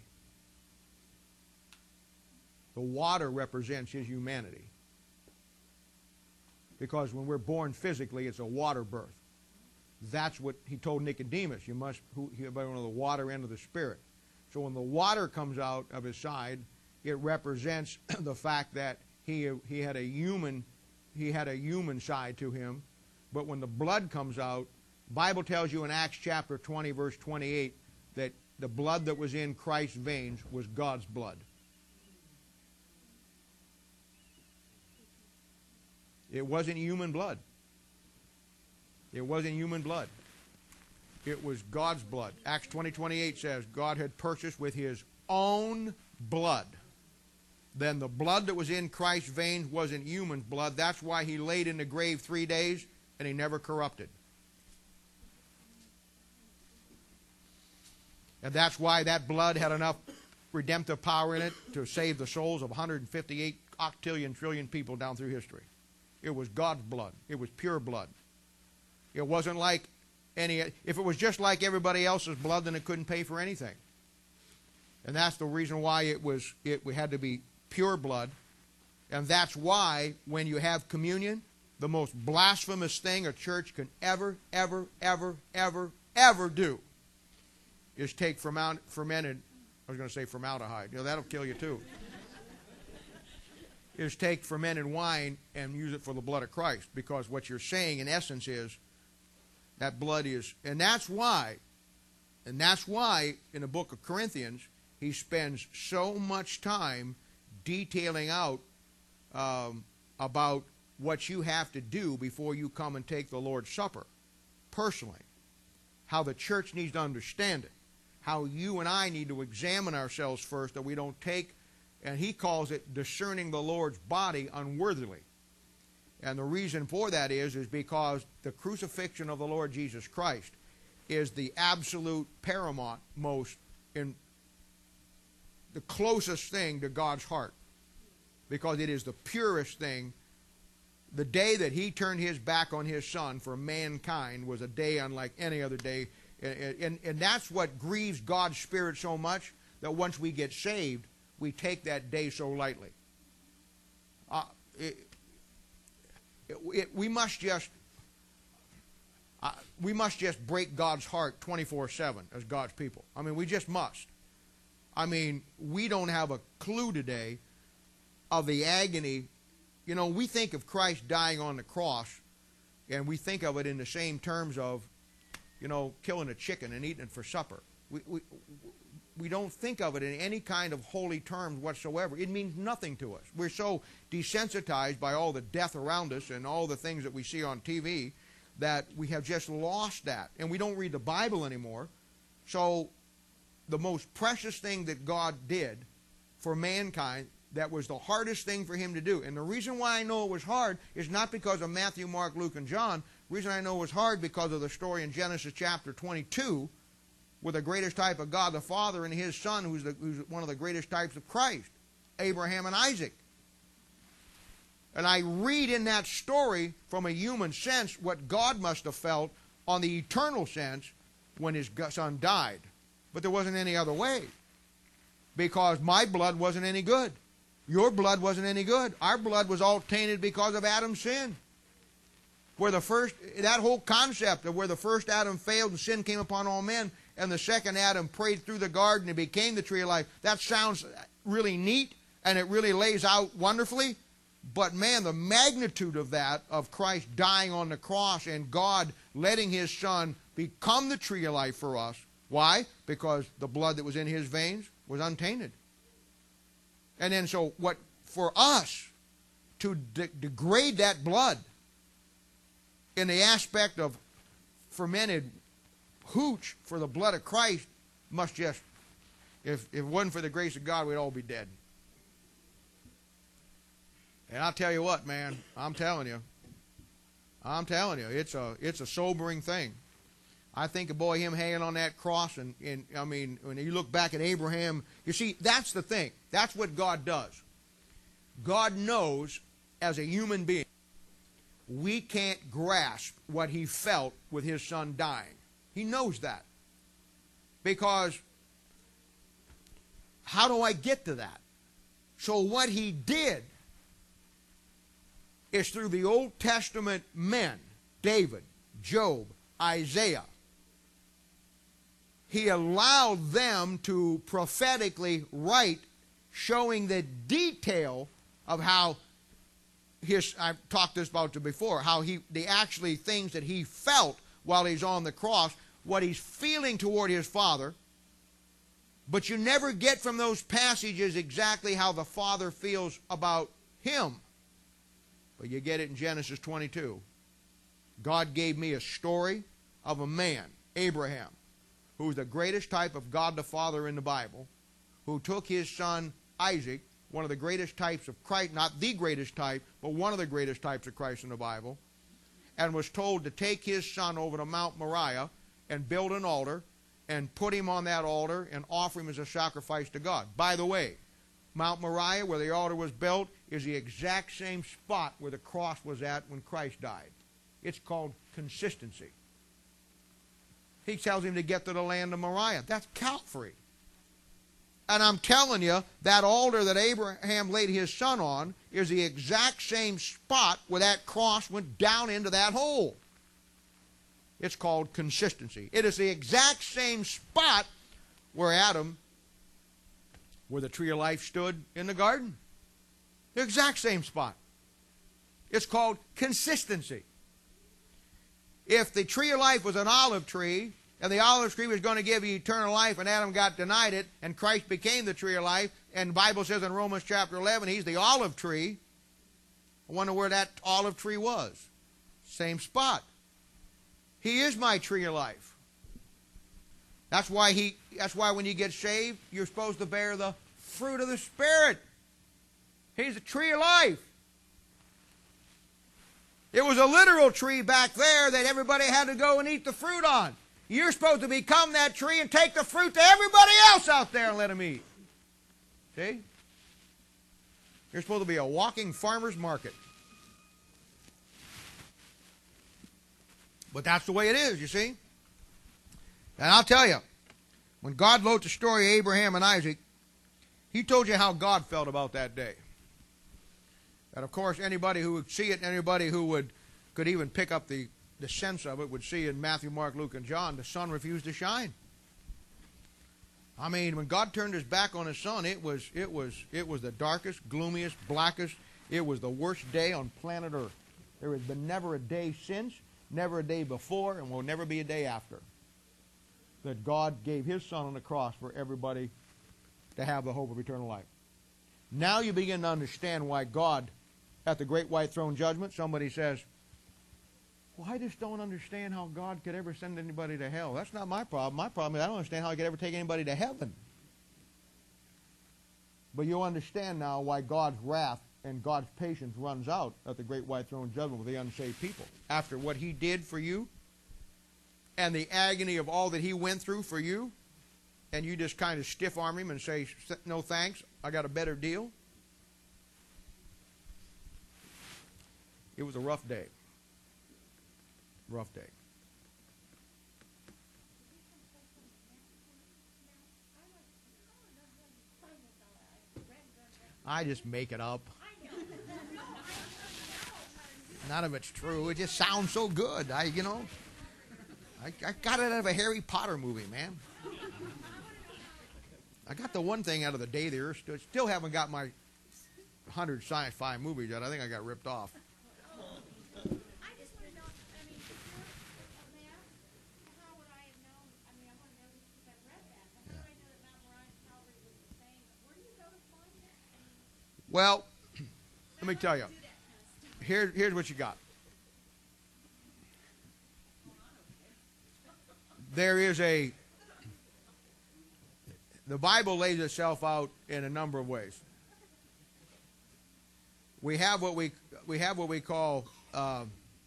The water represents his humanity. Because when we're born physically, it's a water birth. That's what he told Nicodemus. You must be born of the water and of the Spirit. So when the water comes out of his side, it represents the fact that he he had a human he had a human side to him. But when the blood comes out, the Bible tells you in Acts chapter twenty, verse twenty-eight, that the blood that was in Christ's veins was God's blood. It wasn't human blood. It wasn't human blood. It was God's blood. Acts twenty twenty-eight says God had purchased with his own blood. Then the blood that was in Christ's veins wasn't human blood. That's why he laid in the grave three days and he never corrupted. And that's why that blood had enough redemptive power in it to save the souls of one hundred fifty-eight octillion trillion people down through history. It was God's blood. It was pure blood. It wasn't like any... If it was just like everybody else's blood, then it couldn't pay for anything. And that's the reason why it was. It had to be pure blood. And that's why when you have communion, the most blasphemous thing a church can ever, ever, ever, ever, ever do is take fermented... I was going to say formaldehyde. You know, that'll kill you too. Is take fermented wine and use it for the blood of Christ. Because what you're saying in essence is that blood is... And that's why, and that's why in the book of Corinthians, he spends so much time detailing out um, about what you have to do before you come and take the Lord's Supper. Personally. How the church needs to understand it. How you and I need to examine ourselves first, that we don't take... And he calls it discerning the Lord's body unworthily. And the reason for that is, is because the crucifixion of the Lord Jesus Christ is the absolute paramount, most, in the closest thing to God's heart. Because it is the purest thing. The day that he turned his back on his son for mankind was a day unlike any other day. And, and, and that's what grieves God's Spirit so much, that once we get saved, we take that day so lightly. Uh, it, it, it, we must just uh, we must just break God's heart twenty-four seven as God's people. I mean, we just must. I mean, we don't have a clue today of the agony. You know, we think of Christ dying on the cross, and we think of it in the same terms of, you know, killing a chicken and eating it for supper. We, we, we don't think of it in any kind of holy terms whatsoever. It means nothing to us. We're so desensitized by all the death around us and all the things that we see on T V that we have just lost that. And we don't read the Bible anymore. So the most precious thing that God did for mankind, that was the hardest thing for him to do. And the reason why I know it was hard is not because of Matthew, Mark, Luke, and John. The reason I know it was hard because of the story in Genesis chapter twenty-two, with the greatest type of God the Father and his Son, who's, the, who's one of the greatest types of Christ, Abraham and Isaac. And I read in that story, from a human sense, what God must have felt on the eternal sense when his son died. But there wasn't any other way. Because my blood wasn't any good. Your blood wasn't any good. Our blood was all tainted because of Adam's sin. Where the first, that whole concept of where the first Adam failed and sin came upon all men, and the second Adam prayed through the garden and became the tree of life, that sounds really neat, and it really lays out wonderfully. But man, the magnitude of that, of Christ dying on the cross and God letting his Son become the tree of life for us. Why? Because the blood that was in his veins was untainted. And then so what, for us to de- degrade that blood in the aspect of fermented hooch for the blood of Christ, must just, if, if it wasn't for the grace of God, we'd all be dead. And I'll tell you what, man, I'm telling you, I'm telling you, it's a it's a sobering thing. I think of, boy, him hanging on that cross, and, and I mean, when you look back at Abraham, you see, that's the thing. That's what God does. God knows, as a human being, we can't grasp what he felt with his son dying. He knows that. Because how do I get to that? So what he did is through the Old Testament men, David, Job, Isaiah. He allowed them to prophetically write, showing the detail of how his, I've talked this about it before, how he, the actually things that he felt while he's on the cross, what he's feeling toward his Father. But you never get from those passages exactly how the Father feels about him. But you get it in Genesis twenty-two. God gave me a story of a man, Abraham, who's the greatest type of God the Father in the Bible, who took his son Isaac, one of the greatest types of Christ, not the greatest type, but one of the greatest types of Christ in the Bible, and was told to take his son over to Mount Moriah and build an altar and put him on that altar and offer him as a sacrifice to God. By the way, Mount Moriah, where the altar was built, is the exact same spot where the cross was at when Christ died. It's called consistency. He tells him to get to the land of Moriah. That's Calvary. And I'm telling you, that altar that Abraham laid his son on is the exact same spot where that cross went down into that hole. It's called consistency. It is the exact same spot where Adam, where the tree of life stood in the garden. The exact same spot. It's called consistency. If the tree of life was an olive tree, and the olive tree was going to give you eternal life, and Adam got denied it, and Christ became the tree of life, and the Bible says in Romans chapter eleven, he's the olive tree. I wonder where that olive tree was. Same spot. He is my tree of life. That's why he. That's why when you get saved, you're supposed to bear the fruit of the Spirit. He's the tree of life. It was a literal tree back there that everybody had to go and eat the fruit on. You're supposed to become that tree and take the fruit to everybody else out there and let them eat. See? You're supposed to be a walking farmer's market. But that's the way it is, you see. And I'll tell you, when God wrote the story of Abraham and Isaac, he told you how God felt about that day. And of course, anybody who would see it, anybody who would could even pick up the, the sense of it would see in Matthew, Mark, Luke, and John, the sun refused to shine. I mean, when God turned his back on his son, it was it was it was the darkest, gloomiest, blackest, it was the worst day on planet Earth. There has been never a day since, never a day before, and will never be a day after that God gave his son on the cross for everybody to have the hope of eternal life. Now you begin to understand why God, at the great white throne judgment, somebody says, well, I just don't understand how God could ever send anybody to hell. That's not my problem. My problem is I don't understand how he could ever take anybody to heaven. But you'll understand now why God's wrath and God's patience runs out at the great white throne judgment with the unsaved people. After what he did for you and the agony of all that he went through for you, and you just kind of stiff-arm him and say, no thanks, I got a better deal. It was a rough day. Rough day. I just make it up. None of it's true. It just sounds so good. I, you know, I, I got it out of a Harry Potter movie, man. I got the one thing out of the day there. Still haven't got my hundred sci-fi movies yet. I think I got ripped off. I just want to know, I mean, if you're a man, how would I have known? I mean, I want to know this because I've read that. But how do I know that Mount Moriah and Calvary was the same? Where do you go to find that? I mean, Well, let me tell you. Here, here's what you got. There is a... The Bible lays itself out in a number of ways. We have what we we have what we call uh,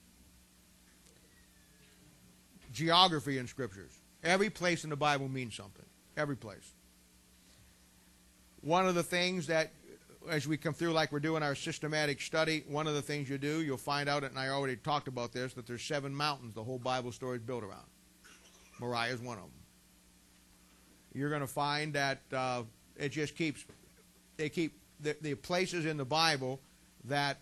geography in Scriptures. Every place in the Bible means something. Every place. One of the things that, as we come through, like we're doing our systematic study, one of the things you do, you'll find out, and I already talked about this, that there's seven mountains the whole Bible story is built around. Moriah is one of them. You're going to find that uh, it just keeps, they keep, the, the places in the Bible that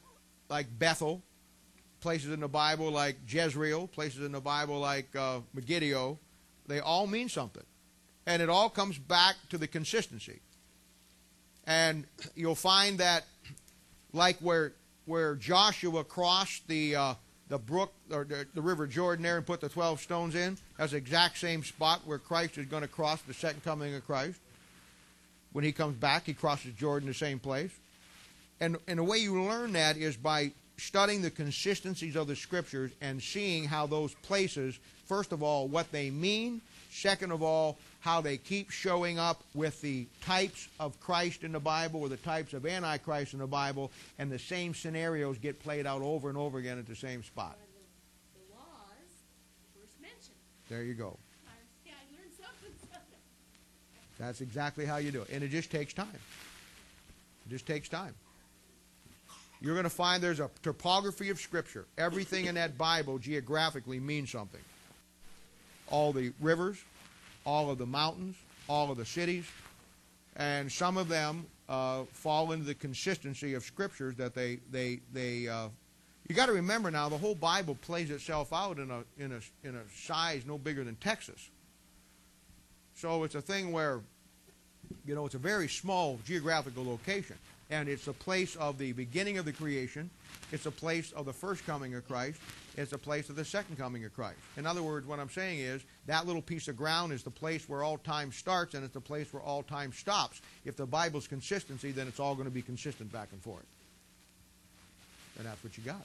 like Bethel, places in the Bible like Jezreel, places in the Bible like uh, Megiddo. They all mean something. And it all comes back to the consistency. And you'll find that like where where Joshua crossed the uh, the brook or the, the river Jordan there and put the twelve stones in, that's the exact same spot where Christ is going to cross the second coming of Christ. When he comes back, he crosses Jordan the same place. And, and the way you learn that is by studying the consistencies of the Scriptures and seeing how those places, first of all, what they mean, second of all, how they keep showing up with the types of Christ in the Bible or the types of Antichrist in the Bible, and the same scenarios get played out over and over again at the same spot. The, the laws first mentioned. There you go. I, yeah, I learned something. That's exactly how you do it. And it just takes time. It just takes time. You're going to find there's a topography of Scripture. Everything in that Bible geographically means something. All the rivers, all of the mountains, all of the cities, and some of them uh, fall into the consistency of Scriptures that they they they. Uh, you got to remember now, the whole Bible plays itself out in a in a in a size no bigger than Texas. So it's a thing where, you know, it's a very small geographical location. And it's a place of the beginning of the creation. It's a place of the first coming of Christ. It's a place of the second coming of Christ. In other words, what I'm saying is that little piece of ground is the place where all time starts, and it's the place where all time stops. If the Bible's consistency, then it's all going to be consistent back and forth. And that's what you got.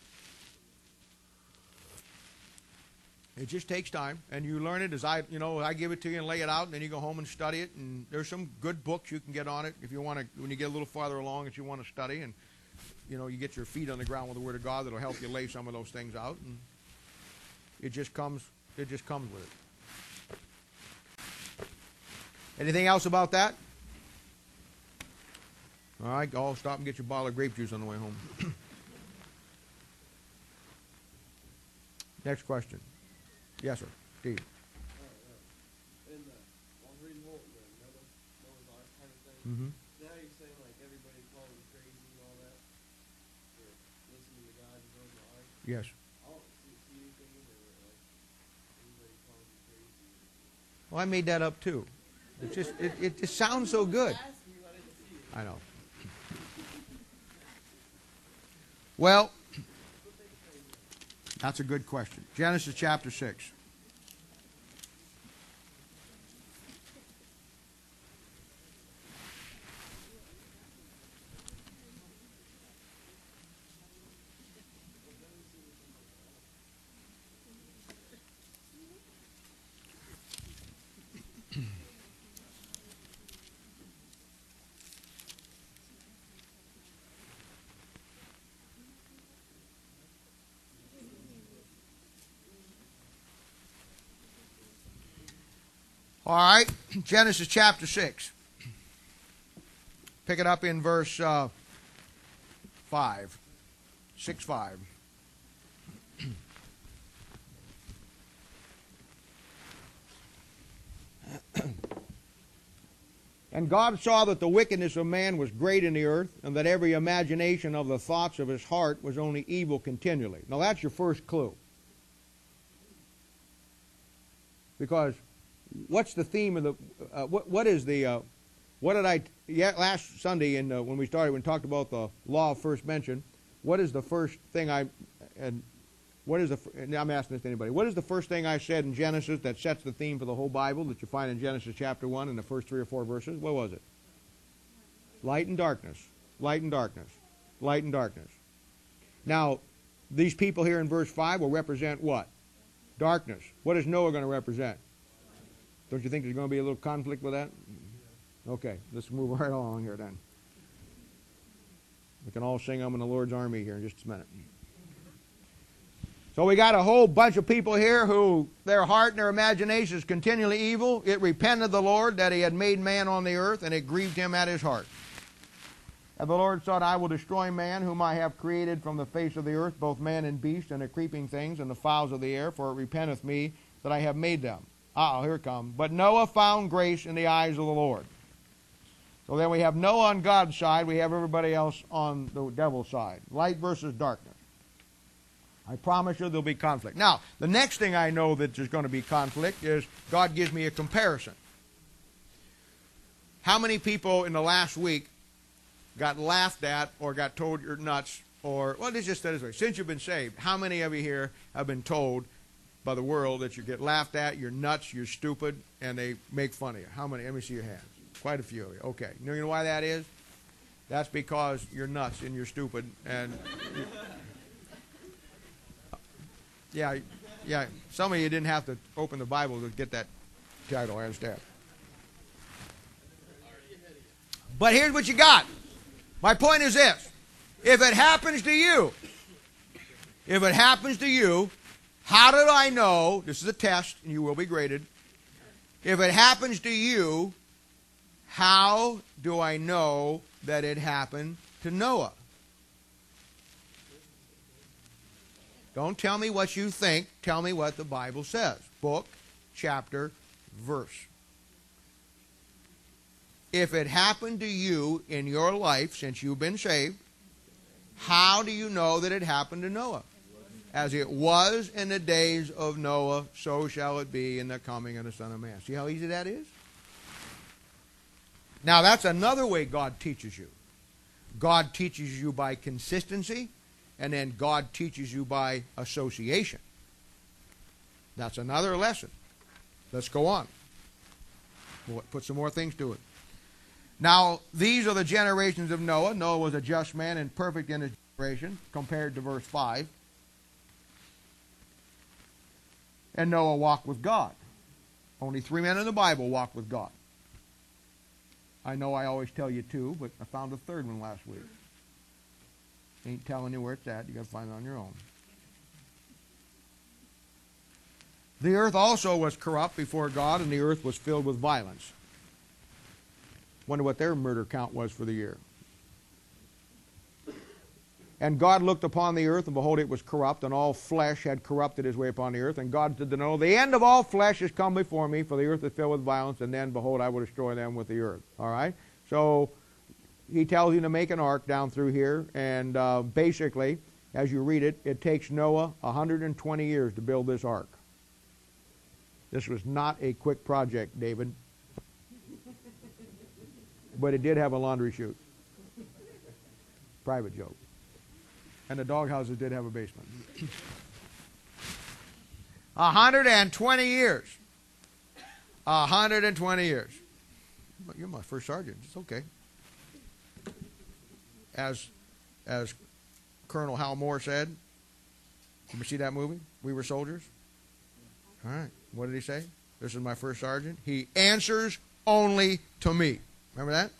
It just takes time, and you learn it as I, you know, I give it to you and lay it out, and then you go home and study it. And there's some good books you can get on it if you want to. When you get a little farther along, if you want to study, and you know, you get your feet on the ground with the Word of God, that'll help you lay some of those things out. And it just comes. It just comes with it. Anything else about that? All right, I'll stop and get your bottle of grape juice on the way home. Next question. Yes, sir. Steve. Uh, in the, I was reading Noah, the Noah, Noah's Ark kind of thing. Mm-hmm. Now you're saying like everybody called him crazy and all that for listening to God and building the ark. Yes. I don't see, see anything in there where like everybody calls him crazy. Well, I made that up too. It just it, it just sounds so good. Ask me, but I didn't see it. I know. Well, that's a good question. Genesis chapter six. All right, Genesis chapter six. Pick it up in verse uh, five. six five. And God saw that the wickedness of man was great in the earth, and that every imagination of the thoughts of his heart was only evil continually. Now that's your first clue. Because what's the theme of the, uh, what, what is the, uh, what did I, yeah, last Sunday in, uh, when we started, when we talked about the law of first mention, what is the first thing I, and what is the, and I'm asking this to anybody, what is the first thing I said in Genesis that sets the theme for the whole Bible that you find in Genesis chapter one in the first three or four verses? What was it? Light and darkness. Light and darkness. Light and darkness. Now, these people here in verse five will represent what? Darkness. What is Noah going to represent? Don't you think there's going to be a little conflict with that? Okay, let's move right along here then. We can all sing "I'm in the Lord's army" here in just a minute. So we got a whole bunch of people here who their heart and their imagination is continually evil. It repented the Lord that he had made man on the earth, and it grieved him at his heart. And the Lord said, I will destroy man whom I have created from the face of the earth, both man and beast, and the creeping things, and the fowls of the air, for it repenteth me that I have made them. Ah, here it comes. But Noah found grace in the eyes of the Lord. So then we have Noah on God's side. We have everybody else on the devil's side. Light versus darkness. I promise you there'll be conflict. Now, the next thing I know that there's going to be conflict is God gives me a comparison. How many people in the last week got laughed at or got told you're nuts or, well, let's just say this way. Since you've been saved, how many of you here have been told by the world that you get laughed at, you're nuts, you're stupid, and they make fun of you? How many? Let me see your hands. Quite a few of you. Okay. You know why that is? That's because you're nuts and you're stupid. And you, yeah, yeah. Some of you didn't have to open the Bible to get that title, I understand. But here's what you got. My point is this. If it happens to you, if it happens to you, how did I know? This is a test, and you will be graded. If it happens to you, how do I know that it happened to Noah? Don't tell me what you think. Tell me what the Bible says. Book, chapter, verse. If it happened to you in your life since you've been saved, how do you know that it happened to Noah? As it was in the days of Noah, so shall it be in the coming of the Son of Man. See how easy that is? Now, that's another way God teaches you. God teaches you by consistency, and then God teaches you by association. That's another lesson. Let's go on. We'll put some more things to it. Now, these are the generations of Noah. Noah was a just man and perfect in his generation, compared to verse five. And Noah walked with God. Only three men in the Bible walked with God. I know I always tell you two, but I found a third one last week. Ain't telling you where it's at. You got to find it on your own. The earth also was corrupt before God, and the earth was filled with violence. Wonder what their murder count was for the year. And God looked upon the earth, and behold, it was corrupt, and all flesh had corrupted his way upon the earth. And God said to Noah, the end of all flesh is come before me, for the earth is filled with violence, and then, behold, I will destroy them with the earth. All right? So he tells you to make an ark down through here, and uh, basically, as you read it, it takes Noah one hundred twenty years to build this ark. This was not a quick project, David. But it did have a laundry chute. Private joke. And the doghouses did have a basement. one hundred twenty years. one hundred twenty years. You're my first sergeant. It's okay. As, as Colonel Hal Moore said, did you see that movie? We Were Soldiers? All right. What did he say? This is my first sergeant. He answers only to me. Remember that?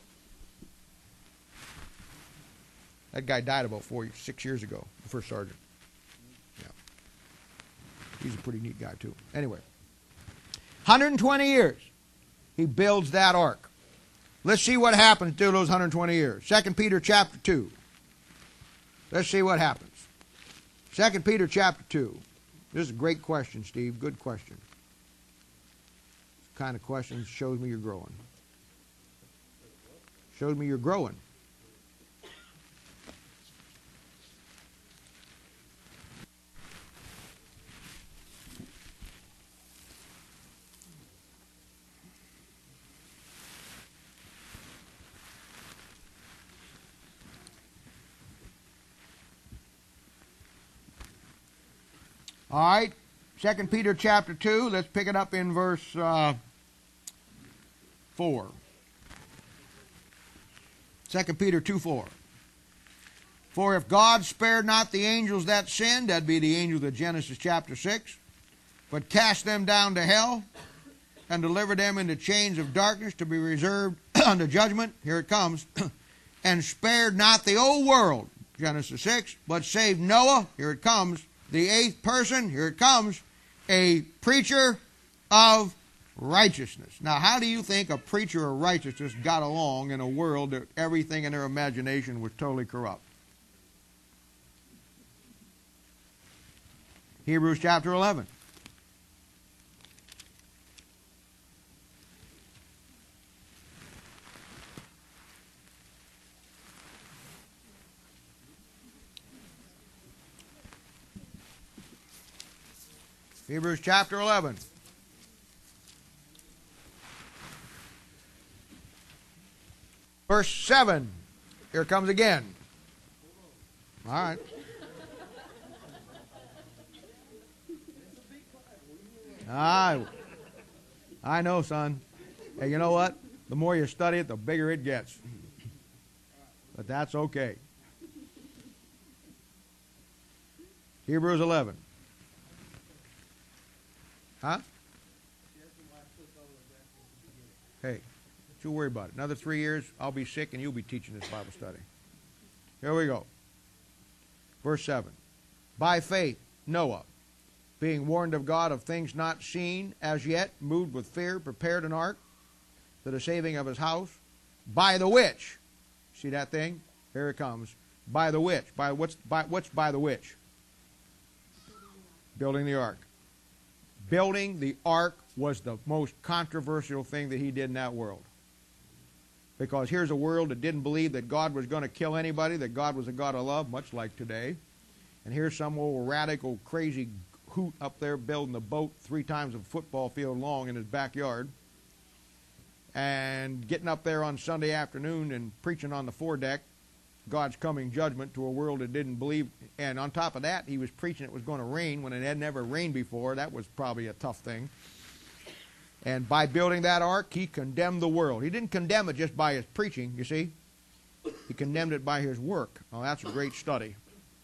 That guy died about four, six years ago, the first sergeant. Yeah. He's a pretty neat guy, too. Anyway. one hundred twenty years. He builds that ark. Let's see what happens through those one hundred twenty years. Second Peter chapter two. Let's see what happens. Second Peter chapter two. This is a great question, Steve. Good question. This kind of question shows me you're growing. Shows me you're growing. All right, Second Peter chapter two, let's pick it up in verse uh, four. Second Peter two four. For if God spared not the angels that sinned, that'd be the angels of Genesis chapter six, but cast them down to hell and delivered them into chains of darkness to be reserved unto judgment, here it comes, and spared not the whole world, Genesis six, but saved Noah, here it comes, the eighth person, here it comes, a preacher of righteousness. Now, how do you think a preacher of righteousness got along in a world that everything in their imagination was totally corrupt? Hebrews chapter eleven. Hebrews chapter eleven. Verse seven. Here it comes again. All right. I, I know, son. Hey, you know what? The more you study it, the bigger it gets. But that's okay. Hebrews eleven. Huh? Hey, don't you worry about it. Another three years, I'll be sick and you'll be teaching this Bible study. Here we go. Verse seven. By faith, Noah, being warned of God of things not seen as yet, moved with fear, prepared an ark to the saving of his house, by the which, see that thing? Here it comes. By the which. By what's by what's by the which? Building the ark. Building the ark was the most controversial thing that he did in that world. Because here's a world that didn't believe that God was going to kill anybody, that God was a God of love, much like today. And here's some old radical, crazy hoot up there building a boat three times a football field long in his backyard. And getting up there on Sunday afternoon and preaching on the foredeck God's coming judgment to a world that didn't believe. And on top of that, he was preaching it was going to rain when it had never rained before. That was probably a tough thing. And by building that ark, he condemned the world. He didn't condemn it just by his preaching, you see. He condemned it by his work. Oh, that's a great study.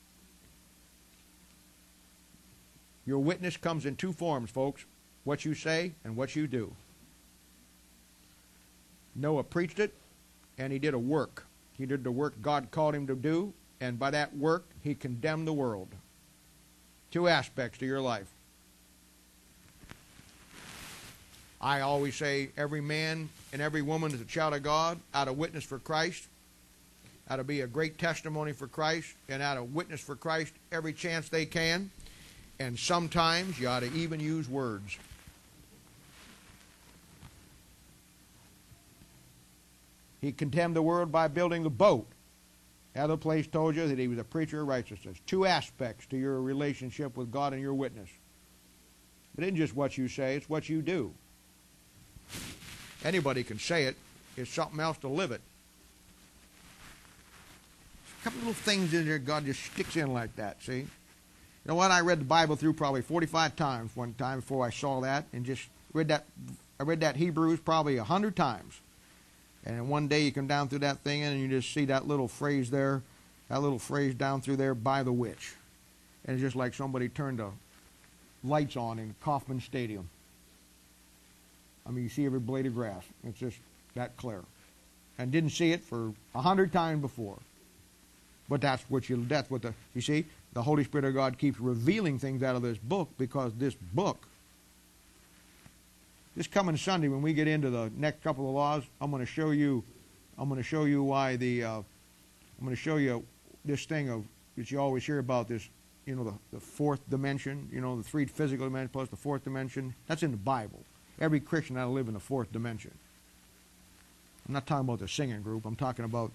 Your witness comes in two forms, folks. What you say and what you do. Noah preached it, and he did a work. He did the work God called him to do, and by that work, he condemned the world. Two aspects to your life. I always say every man and every woman is a child of God, out of witness for Christ, out to be a great testimony for Christ, and out of witness for Christ every chance they can. And sometimes you ought to even use words. He condemned the world by building the boat. The other place told you that he was a preacher of righteousness. Two aspects to your relationship with God and your witness. It isn't just what you say, it's what you do. Anybody can say it. It's something else to live it. A couple little things in there God just sticks in like that, see? You know what? I read the Bible through probably forty-five times one time before I saw that, and just read that. I read that Hebrews probably a hundred times. And then one day you come down through that thing and you just see that little phrase there, that little phrase down through there, by the which. And it's just like somebody turned the lights on in Kauffman Stadium. I mean, you see every blade of grass. It's just that clear. And didn't see it for a hundred times before. But that's what you, that's what the, you see, the Holy Spirit of God keeps revealing things out of this book, because this book, this coming Sunday when we get into the next couple of laws, I'm going to show you, I'm going to show you why the, uh, I'm going to show you this thing of, that you always hear about this, you know, the, the fourth dimension, you know, the three physical dimensions plus the fourth dimension. That's in the Bible. Every Christian ought to live in the fourth dimension. I'm not talking about the singing group. I'm talking about,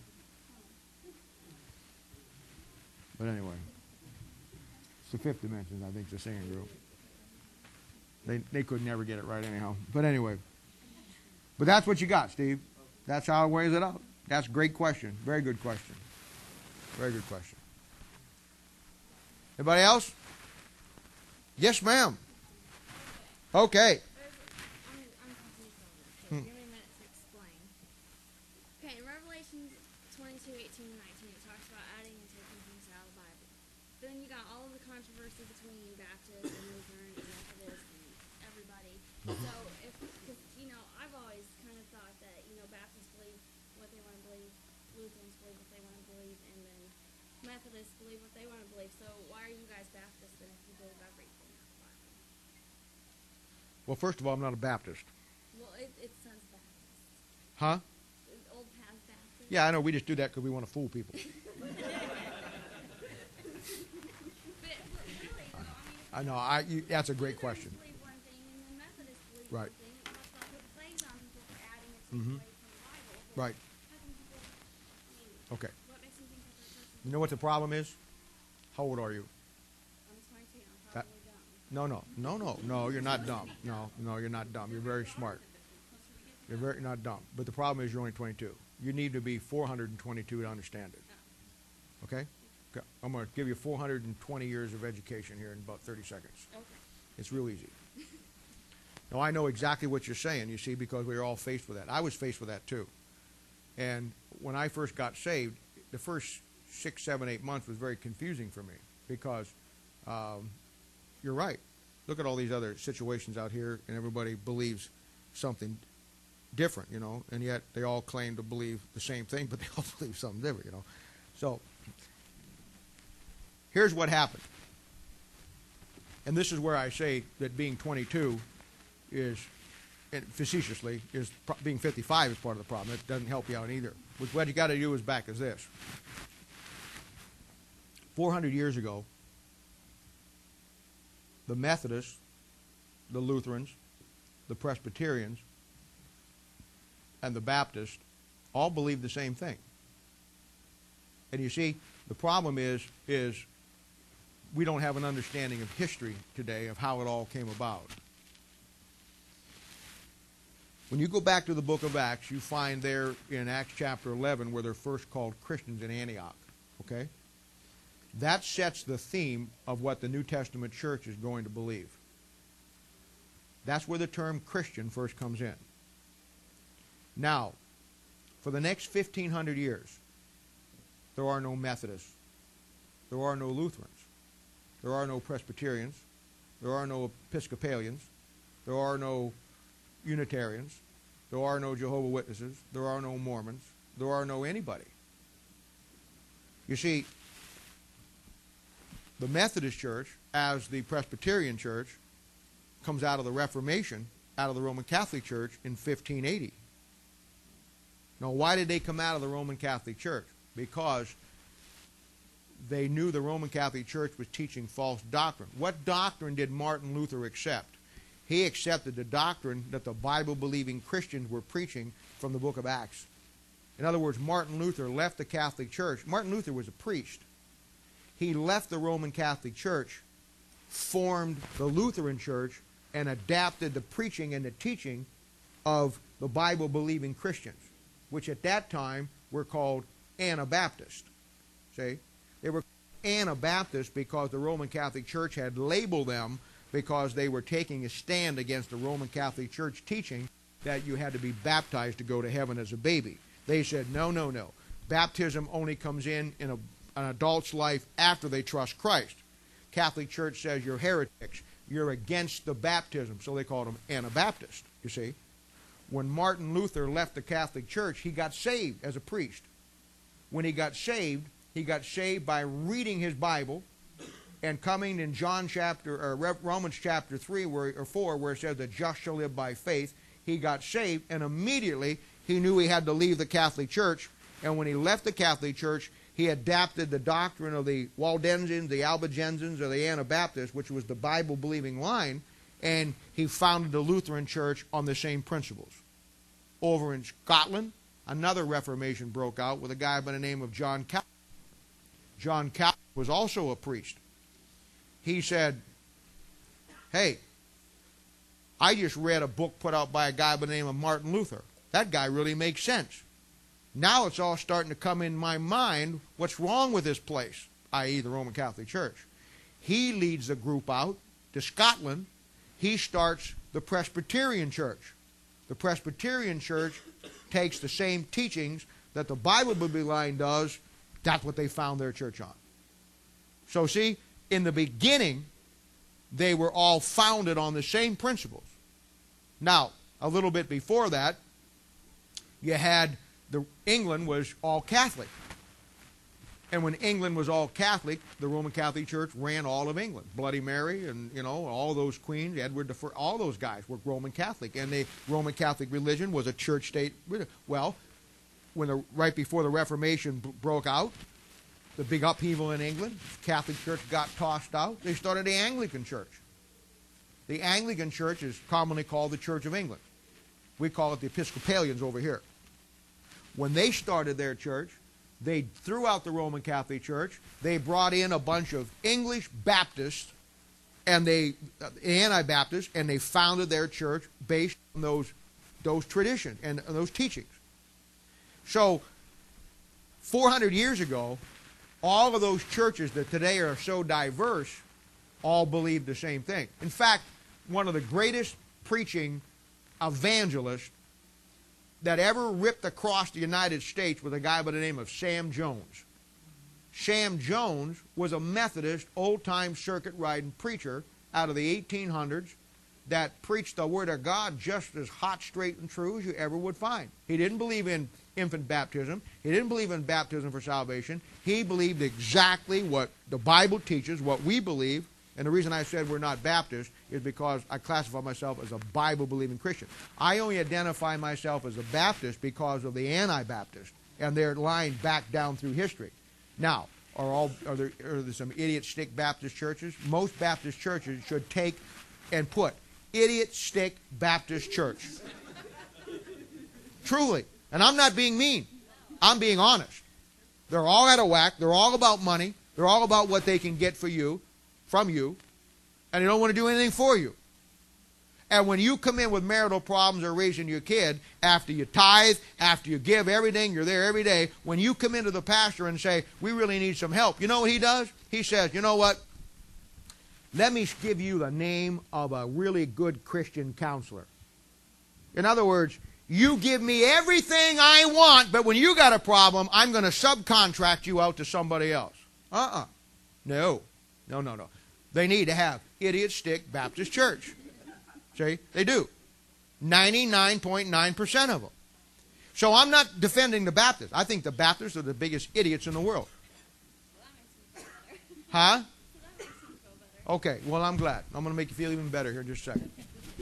but anyway, it's the fifth dimension, I think, the singing group. They they could never get it right anyhow. But anyway. But that's what you got, Steve. That's how it weighs it out. That's a great question. Very good question. Very good question. Anybody else? Yes, ma'am. Okay. I'm, I'm confused on this. Okay, Hmm. give me a minute to explain. Okay, in Revelation twenty-two, eighteen, and nineteen, it talks about adding and taking things out of the Bible. But then you got all of the controversy between Baptist and Lutheran and Methodist and everybody. So, if, because, you know, I've always kind of thought that, you know, Baptists believe what they want to believe, Lutherans believe what they want to believe, and then Methodists believe what they want to believe. So, why are you guys Baptists then if you believe everything out of the Bible? Well, first of all, I'm not a Baptist. Well, it, it says Baptist. Huh? Old Past Baptist. Yeah, I know. We just do that because we want to fool people. But, but really, though, I I mean, know. I, you, that's a great question. Lutherans believe one thing, and then Methodists believe Right. one thing. And let's not put plays on people for adding and taking Mhm. away from the Bible. Well, Right. how can people, I mean, Okay. what makes you think that they're churches? You know what the problem is? How old are you? I'm twenty-two. I'm That- probably dumb. No, no, no, no, no, you're not dumb. No, no, you're not dumb. You're very smart. You're very not dumb. But the problem is you're only twenty-two. You need to be four hundred twenty-two to understand it. Okay? Okay. I'm going to give you four hundred twenty years of education here in about thirty seconds. Okay. It's real easy. Now, I know exactly what you're saying, you see, because we were all faced with that. I was faced with that, too. And when I first got saved, the first six, seven, eight months was very confusing for me because um, you're right. Look at all these other situations out here, and everybody believes something different, you know, and yet they all claim to believe the same thing, but they all believe something different, you know. So here's what happened. And this is where I say that being twenty-two is, and facetiously, is pro- being fifty-five is part of the problem. It doesn't help you out either. What you got to do is back is this. four hundred years ago, the Methodists, the Lutherans, the Presbyterians, and the Baptists all believed the same thing. And you see, the problem is, is we don't have an understanding of history today of how it all came about. When you go back to the book of Acts, you find there in Acts chapter eleven where they're first called Christians in Antioch. Okay? That sets the theme of what the New Testament church is going to believe. That's where the term Christian first comes in. Now, for the next fifteen hundred years, there are no Methodists. There are no Lutherans. There are no Presbyterians. There are no Episcopalians. There are no Unitarians. There are no Jehovah's Witnesses. There are no Mormons. There are no anybody. You see, the Methodist Church, as the Presbyterian Church, comes out of the Reformation, out of the Roman Catholic Church in fifteen eighty. Now, why did they come out of the Roman Catholic Church? Because they knew the Roman Catholic Church was teaching false doctrine. What doctrine did Martin Luther accept? He accepted the doctrine that the Bible-believing Christians were preaching from the book of Acts. In other words, Martin Luther left the Catholic Church. Martin Luther was a priest. He left the Roman Catholic Church, formed the Lutheran Church, and adapted the preaching and the teaching of the Bible-believing Christians, which at that time were called Anabaptists. See? They were Anabaptists because the Roman Catholic Church had labeled them because they were taking a stand against the Roman Catholic Church teaching that you had to be baptized to go to heaven as a baby. They said, no, no, no. Baptism only comes in in a, an adult's life after they trust Christ. Catholic Church says you're heretics. You're against the baptism. So they called them Anabaptists, you see. When Martin Luther left the Catholic Church, he got saved as a priest. When he got saved, he got saved by reading his Bible and coming in John chapter or Romans chapter three where, or four, where it says the just shall live by faith. He got saved, and immediately he knew he had to leave the Catholic Church. And when he left the Catholic Church, he adapted the doctrine of the Waldensians, the Albigensians, or the Anabaptists, which was the Bible-believing line, and he founded the Lutheran Church on the same principles. Over in Scotland, another Reformation broke out with a guy by the name of John Calvin. John Calvin was also a priest. He said, hey, I just read a book put out by a guy by the name of Martin Luther. That guy really makes sense. Now it's all starting to come in my mind what's wrong with this place, that is the Roman Catholic Church. He leads the group out to Scotland. He starts the Presbyterian Church. The Presbyterian Church takes the same teachings that the Bible-believing line does. That's what they found their church on. So see, in the beginning, they were all founded on the same principles. Now, a little bit before that, you had the England was all Catholic. And when England was all Catholic, the Roman Catholic Church ran all of England. Bloody Mary and, you know, all those queens, Edward the First, all those guys were Roman Catholic. And the Roman Catholic religion was a church-state. Well, when the, right before the Reformation b- broke out, the big upheaval in England, Catholic Church got tossed out. They started the Anglican Church. The Anglican Church is commonly called the Church of England. We call it the Episcopalians over here. When they started their church, they threw out the Roman Catholic Church. They brought in a bunch of English Baptists and they, uh, Anabaptists, and they founded their church based on those, those traditions and those teachings. So, four hundred years ago, all of those churches that today are so diverse all believed the same thing. In fact, one of the greatest preaching evangelists that ever ripped across the United States was a guy by the name of Sam Jones. Sam Jones was a Methodist, old-time circuit-riding preacher out of the eighteen hundreds that preached the Word of God just as hot, straight, and true as you ever would find. He didn't believe in infant baptism. He didn't believe in baptism for salvation. He believed exactly what the Bible teaches, what we believe. And the reason I said we're not Baptists is because I classify myself as a Bible-believing Christian. I only identify myself as a Baptist because of the Anabaptists and their line back down through history. Now, are, all, are, there, are there some idiot stick Baptist churches? Most Baptist churches should take and put idiot stick Baptist church. Truly. And I'm not being mean. I'm being honest. They're all out of whack. They're all about money. They're all about what they can get for you, from you, and they don't want to do anything for you. And when you come in with marital problems or raising your kid, after you tithe, after you give everything, you're there every day, when you come into the pastor and say, we really need some help, you know what he does? He says, you know what? Let me give you the name of a really good Christian counselor. In other words, you give me everything I want, but when you got a problem, I'm going to subcontract you out to somebody else. Uh-uh. No. No, no, no. They need to have idiot stick Baptist church. See? They do. ninety-nine point nine percent of them. So I'm not defending the Baptists. I think the Baptists are the biggest idiots in the world. Huh? Okay, well, I'm glad. I'm going to make you feel even better here in just a second.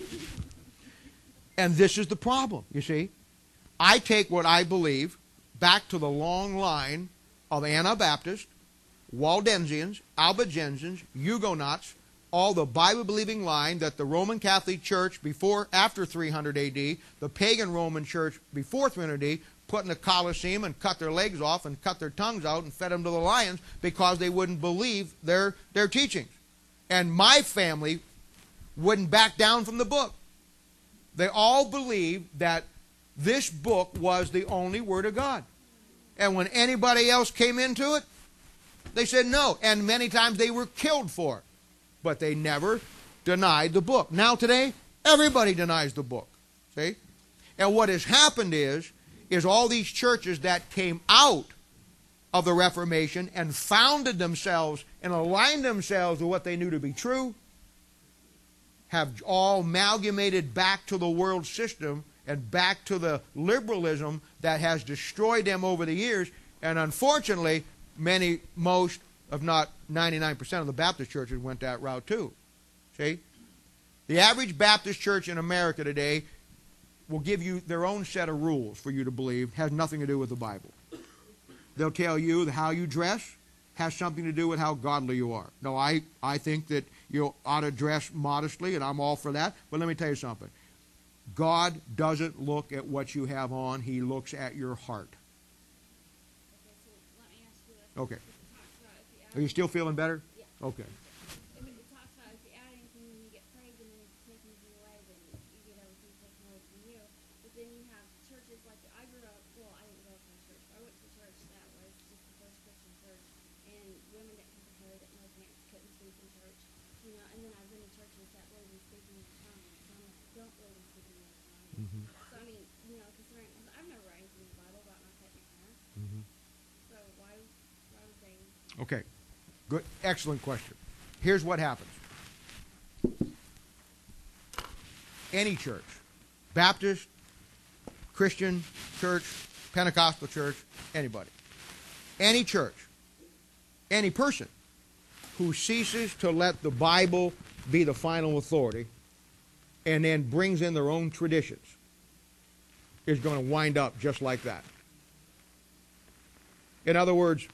And this is the problem, you see. I take what I believe back to the long line of Anabaptists, Waldensians, Albigensians, Huguenots, all the Bible-believing line that the Roman Catholic Church before, after three hundred A D, the pagan Roman Church before three hundred A D, put in the Colosseum and cut their legs off and cut their tongues out and fed them to the lions because they wouldn't believe their, their teachings. And my family wouldn't back down from the book. They all believed that this book was the only Word of God. And when anybody else came into it, they said no. And many times they were killed for it. But they never denied the book. Now today, everybody denies the book. See? And what has happened is, is all these churches that came out of the Reformation and founded themselves and aligned themselves with what they knew to be true, have all amalgamated back to the world system and back to the liberalism that has destroyed them over the years. And unfortunately, many, most, if not ninety-nine percent of the Baptist churches went that route too. See? The average Baptist church in America today will give you their own set of rules for you to believe. It has nothing to do with the Bible. They'll tell you that how you dress has something to do with how godly you are. No, I, I think that you ought to dress modestly, and I'm all for that. But let me tell you something. God doesn't look at what you have on. He looks at your heart. Okay. Are you still feeling better? Yeah. Okay. It, it talks about if you add anything when you get praise and then if you take anything away, then you get everything taken away from you. But then you have churches like I grew up, well, I didn't grow up in a church, but I went to a church that was just the first Christian church, and women that cut their hair, that no pants, couldn't speak in church. You know, and then I've been to churches that ladies speaking in tongues, some that don't ladies speaking in tongues. Mm-hmm. So I mean, you know, considering I've never read anything in the Bible about not cutting your hair. Mm-hmm. So why, why would they? Okay. Good, excellent question. Here's what happens. Any church, Baptist, Christian church, Pentecostal church, anybody, any church, any person who ceases to let the Bible be the final authority and then brings in their own traditions is going to wind up just like that. In other words,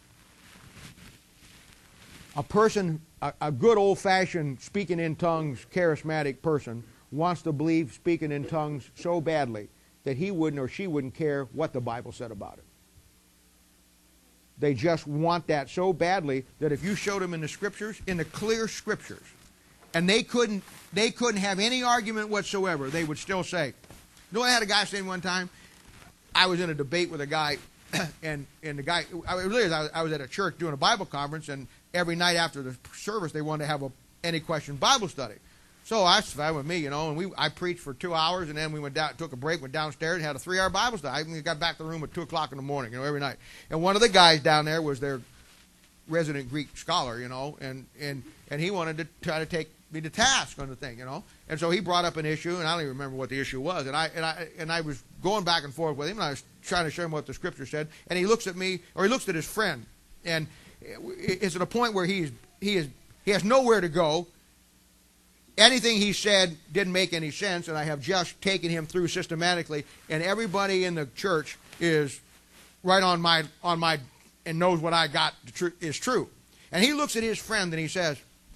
a person, a, a good old-fashioned speaking in tongues, charismatic person, wants to believe speaking in tongues so badly that he wouldn't or she wouldn't care what the Bible said about it. They just want that so badly that if you showed them in the Scriptures, in the clear Scriptures, and they couldn't they couldn't have any argument whatsoever. They would still say, you know, I had a guy saying one time, I was in a debate with a guy, and and the guy, I was, I was at a church doing a Bible conference, and every night after the service they wanted to have a any question Bible study. So I fine with me, you know, and we I preached for two hours, and then we went down, took a break, went downstairs, and had a three-hour Bible study. I got back to the room at two o'clock in the morning, you know, every night. And one of the guys down there was their resident Greek scholar, you know, and and and he wanted to try to take me to task on the thing, you know. And so he brought up an issue, and I don't even remember what the issue was. And I and I and I was going back and forth with him, and I was trying to show him what the Scripture said. And he looks at me, or he looks at his friend, and it's at a point where he's he is he has nowhere to go. Anything he said didn't make any sense, and I have just taken him through systematically, and everybody in the church is right on my on my and knows what I got is true. And he looks at his friend and he says,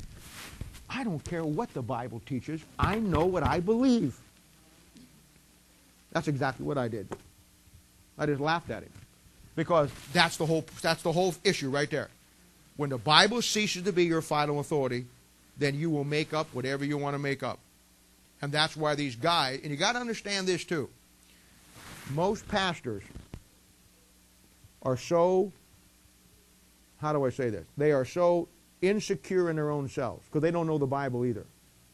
I don't care what the Bible teaches. I know what I believe. That's exactly what I did. I just laughed at him. Because that's the whole that's the whole issue right there. When the Bible ceases to be your final authority, then you will make up whatever you want to make up. And that's why these guys, and you got to understand this too. Most pastors are so, how do I say this? They are so insecure in their own selves because they don't know the Bible either.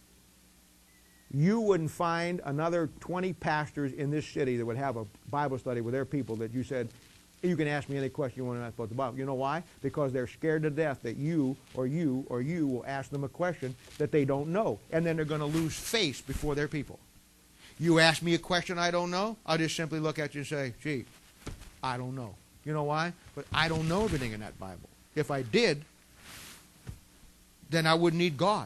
You wouldn't find another twenty pastors in this city that would have a Bible study with their people that you said, you can ask me any question you want to ask about the Bible. You know why? Because they're scared to death that you or you or you will ask them a question that they don't know. And then they're going to lose face before their people. You ask me a question I don't know, I'll just simply look at you and say, gee, I don't know. You know why? But I don't know everything in that Bible. If I did, then I wouldn't need God.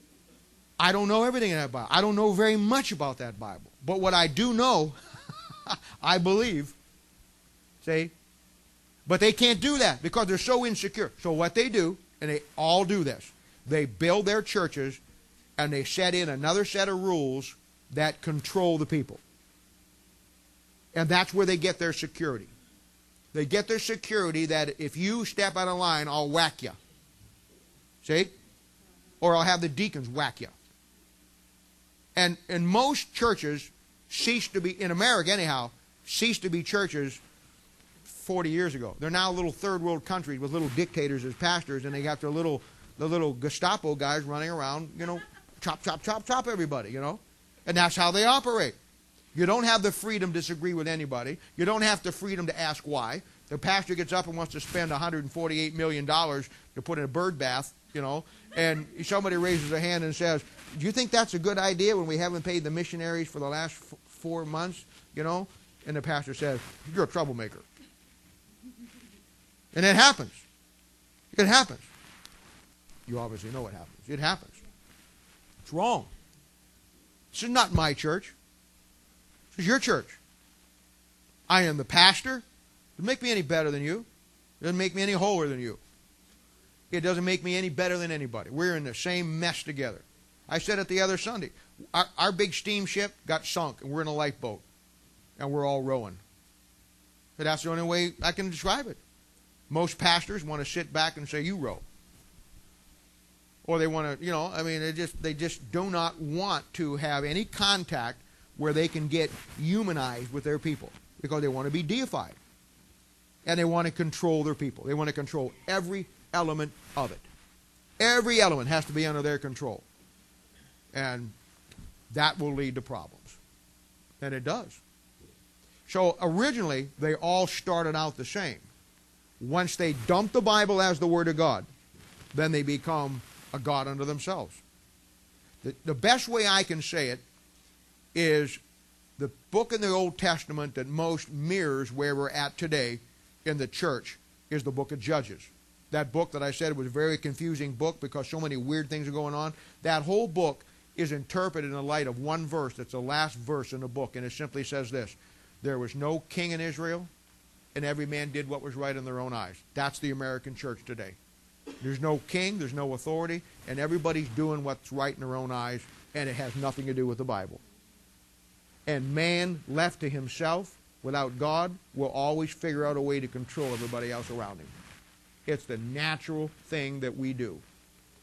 I don't know everything in that Bible. I don't know very much about that Bible. But what I do know, I believe. See? But they can't do that because they're so insecure. So what they do, and they all do this, they build their churches and they set in another set of rules that control the people. And that's where they get their security. They get their security that if you step out of line, I'll whack you. See? Or I'll have the deacons whack you. And, and most churches cease to be, in America anyhow, cease to be churches forty years ago. They're now little third world countries with little dictators as pastors, and they got their little the little Gestapo guys running around, you know, chop, chop, chop, chop everybody, you know. And that's how they operate. You don't have the freedom to disagree with anybody. You don't have the freedom to ask why. The pastor gets up and wants to spend one hundred forty-eight million dollars to put in a bird bath, you know, and somebody raises a hand and says, do you think that's a good idea when we haven't paid the missionaries for the last f- four months, you know? And the pastor says, you're a troublemaker. And it happens. It happens. You obviously know what happens. It happens. It's wrong. This is not my church. This is your church. I am the pastor. It doesn't make me any better than you. It doesn't make me any holier than you. It doesn't make me any better than anybody. We're in the same mess together. I said it the other Sunday. Our, our big steamship got sunk, and we're in a lifeboat. And we're all rowing. But that's the only way I can describe it. Most pastors want to sit back and say, you row. Or they want to, you know, I mean, they just they just do not want to have any contact where they can get humanized with their people because they want to be deified. And they want to control their people. They want to control every element of it. Every element has to be under their control. And that will lead to problems. And it does. So originally, they all started out the same. Once they dump the Bible as the Word of God, then they become a God unto themselves. The, the best way I can say it is the book in the Old Testament that most mirrors where we're at today in the church is the book of Judges. That book that I said was a very confusing book because so many weird things are going on. That whole book is interpreted in the light of one verse that's the last verse in the book, and it simply says this: there was no king in Israel, and every man did what was right in their own eyes. That's the American church today. There's no king, there's no authority, and everybody's doing what's right in their own eyes, and it has nothing to do with the Bible. And man, left to himself, without God, will always figure out a way to control everybody else around him. It's the natural thing that we do.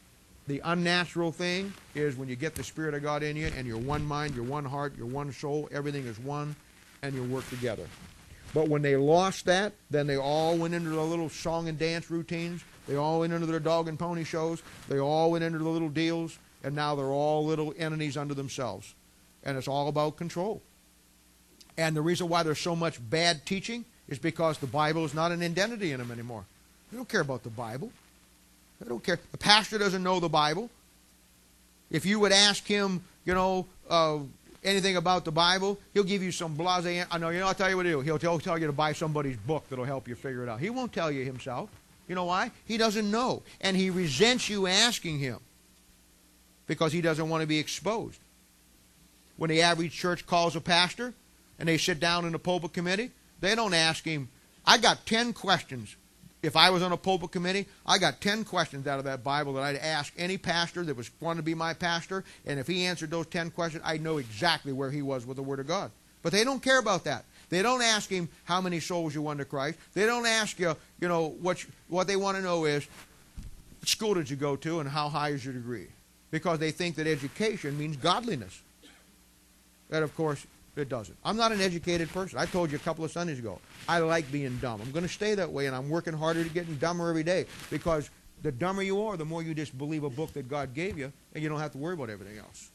The unnatural thing is when you get the Spirit of God in you and you're one mind, you're one heart, you're one soul, everything is one, and you work together. But when they lost that, then they all went into the little song and dance routines. They all went into their dog and pony shows. They all went into the little deals, and now they're all little entities unto themselves. And it's all about control. And the reason why there's so much bad teaching is because the Bible is not an identity in them anymore. They don't care about the Bible. They don't care. The pastor doesn't know the Bible. If you would ask him, you know, uh, anything about the Bible, he'll give you some blasé. I know, you know, I'll tell you what he'll do. He'll tell, tell you to buy somebody's book that'll help you figure it out. He won't tell you himself. You know why? He doesn't know. And he resents you asking him because he doesn't want to be exposed. When the average church calls a pastor and they sit down in the pulpit committee, they don't ask him, I got ten questions. If I was on a pulpit committee, I got ten questions out of that Bible that I'd ask any pastor that was wanted to be my pastor, and if he answered those ten questions, I'd know exactly where he was with the Word of God. But they don't care about that. They don't ask him how many souls you won to Christ. They don't ask you, you know, what, you, what they want to know is, what school did you go to and how high is your degree? Because they think that education means godliness. And of course, it doesn't. I'm not an educated person. I told you a couple of Sundays ago, I like being dumb. I'm going to stay that way, and I'm working harder to getting dumber every day, because the dumber you are, the more you just believe a book that God gave you, and you don't have to worry about everything else.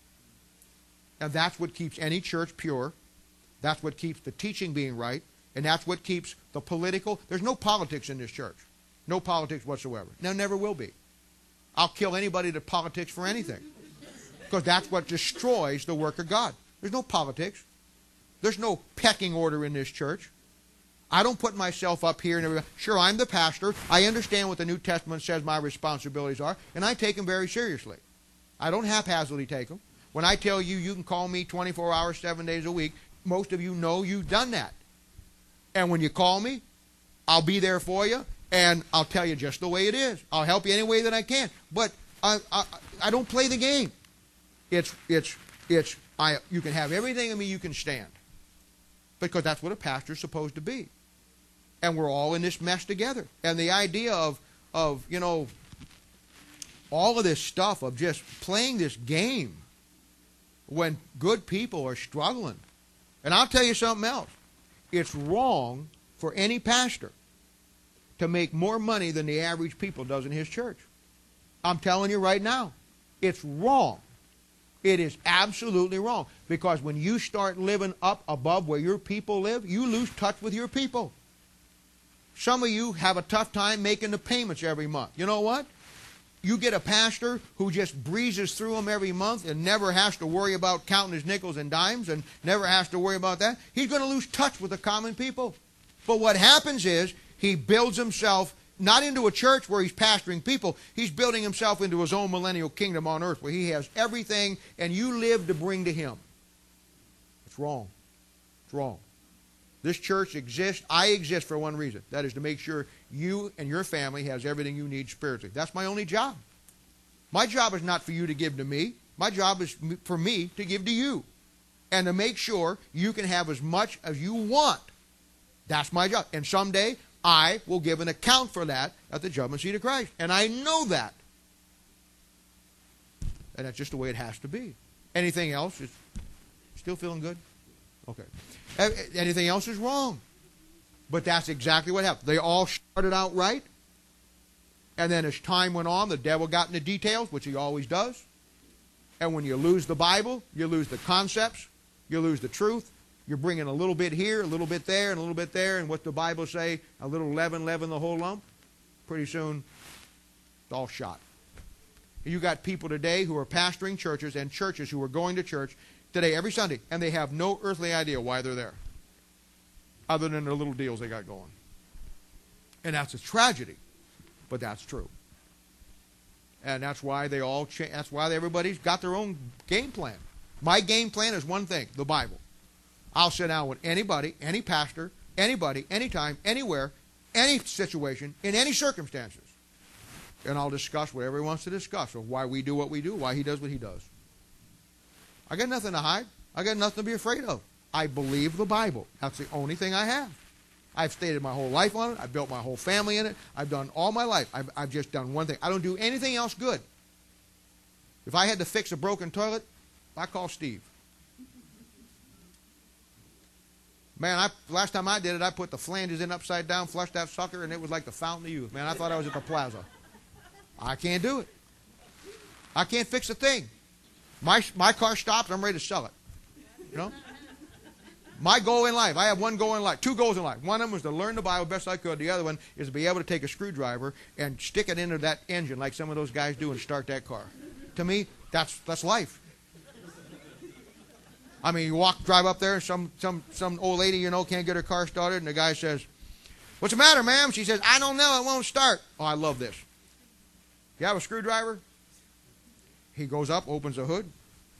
And that's what keeps any church pure. That's what keeps the teaching being right, and that's what keeps the political. There's no politics in this church. No politics whatsoever. There never will be. I'll kill anybody that politics for anything, because that's what destroys the work of God. There's no politics. There's no pecking order in this church. I don't put myself up here and everybody. Sure, I'm the pastor. I understand what the New Testament says my responsibilities are, and I take them very seriously. I don't haphazardly take them. When I tell you you can call me twenty-four hours, seven days a week, most of you know you've done that. And when you call me, I'll be there for you, and I'll tell you just the way it is. I'll help you any way that I can. But I, I, I don't play the game. It's, it's, it's, I, you can have everything in me you can stand. Because that's what a pastor's supposed to be. And we're all in this mess together. And the idea of, of, you know, all of this stuff of just playing this game when good people are struggling. And I'll tell you something else. It's wrong for any pastor to make more money than the average people does in his church. I'm telling you right now. It's wrong. It is absolutely wrong. Because when you start living up above where your people live, you lose touch with your people. Some of you have a tough time making the payments every month. You know what? You get a pastor who just breezes through them every month and never has to worry about counting his nickels and dimes and never has to worry about that. He's going to lose touch with the common people. But what happens is he builds himself not into a church where he's pastoring people. He's building himself into his own millennial kingdom on earth where he has everything and you live to bring to him. It's wrong. It's wrong. This church exists, I exist for one reason. That is to make sure you and your family has everything you need spiritually. That's my only job. My job is not for you to give to me. My job is for me to give to you. And to make sure you can have as much as you want. That's my job. And someday, I will give an account for that at the judgment seat of Christ. And I know that. And that's just the way it has to be. Anything else is still feeling good? Okay. Anything else is wrong. But that's exactly what happened. They all started out right. And then as time went on, the devil got into details, which he always does. And when you lose the Bible, you lose the concepts, you lose the truth. You're bringing a little bit here, a little bit there, and a little bit there. And what the Bible say, a little leaven, leaven the whole lump. Pretty soon, it's all shot. You got people today who are pastoring churches and churches who are going to church today every Sunday, and they have no earthly idea why they're there, other than the little deals they got going. And that's a tragedy, but that's true. And that's why they all cha- that's why everybody's got their own game plan. My game plan is one thing, the Bible. I'll sit down with anybody, any pastor, anybody, anytime, anywhere, any situation, in any circumstances. And I'll discuss whatever he wants to discuss, of why we do what we do, why he does what he does. I got nothing to hide. I got nothing to be afraid of. I believe the Bible. That's the only thing I have. I've stated my whole life on it. I've built my whole family in it. I've done all my life. I've, I've just done one thing. I don't do anything else good. If I had to fix a broken toilet, I call Steve. Man, I, last time I did it, I put the flanges in upside down, flushed that sucker, and it was like the fountain of youth. Man, I thought I was at the plaza. I can't do it. I can't fix a thing. My, my car stops, I'm ready to sell it. You know? My goal in life, I have one goal in life, two goals in life. One of them was to learn the Bible best I could. The other one is to be able to take a screwdriver and stick it into that engine like some of those guys do and start that car. To me, that's that's life. I mean, you walk, drive up there, and some, some, some old lady, you know, can't get her car started, and the guy says, "What's the matter, ma'am?" She says, "I don't know, it won't start." Oh, I love this. You have a screwdriver? He goes up, opens the hood.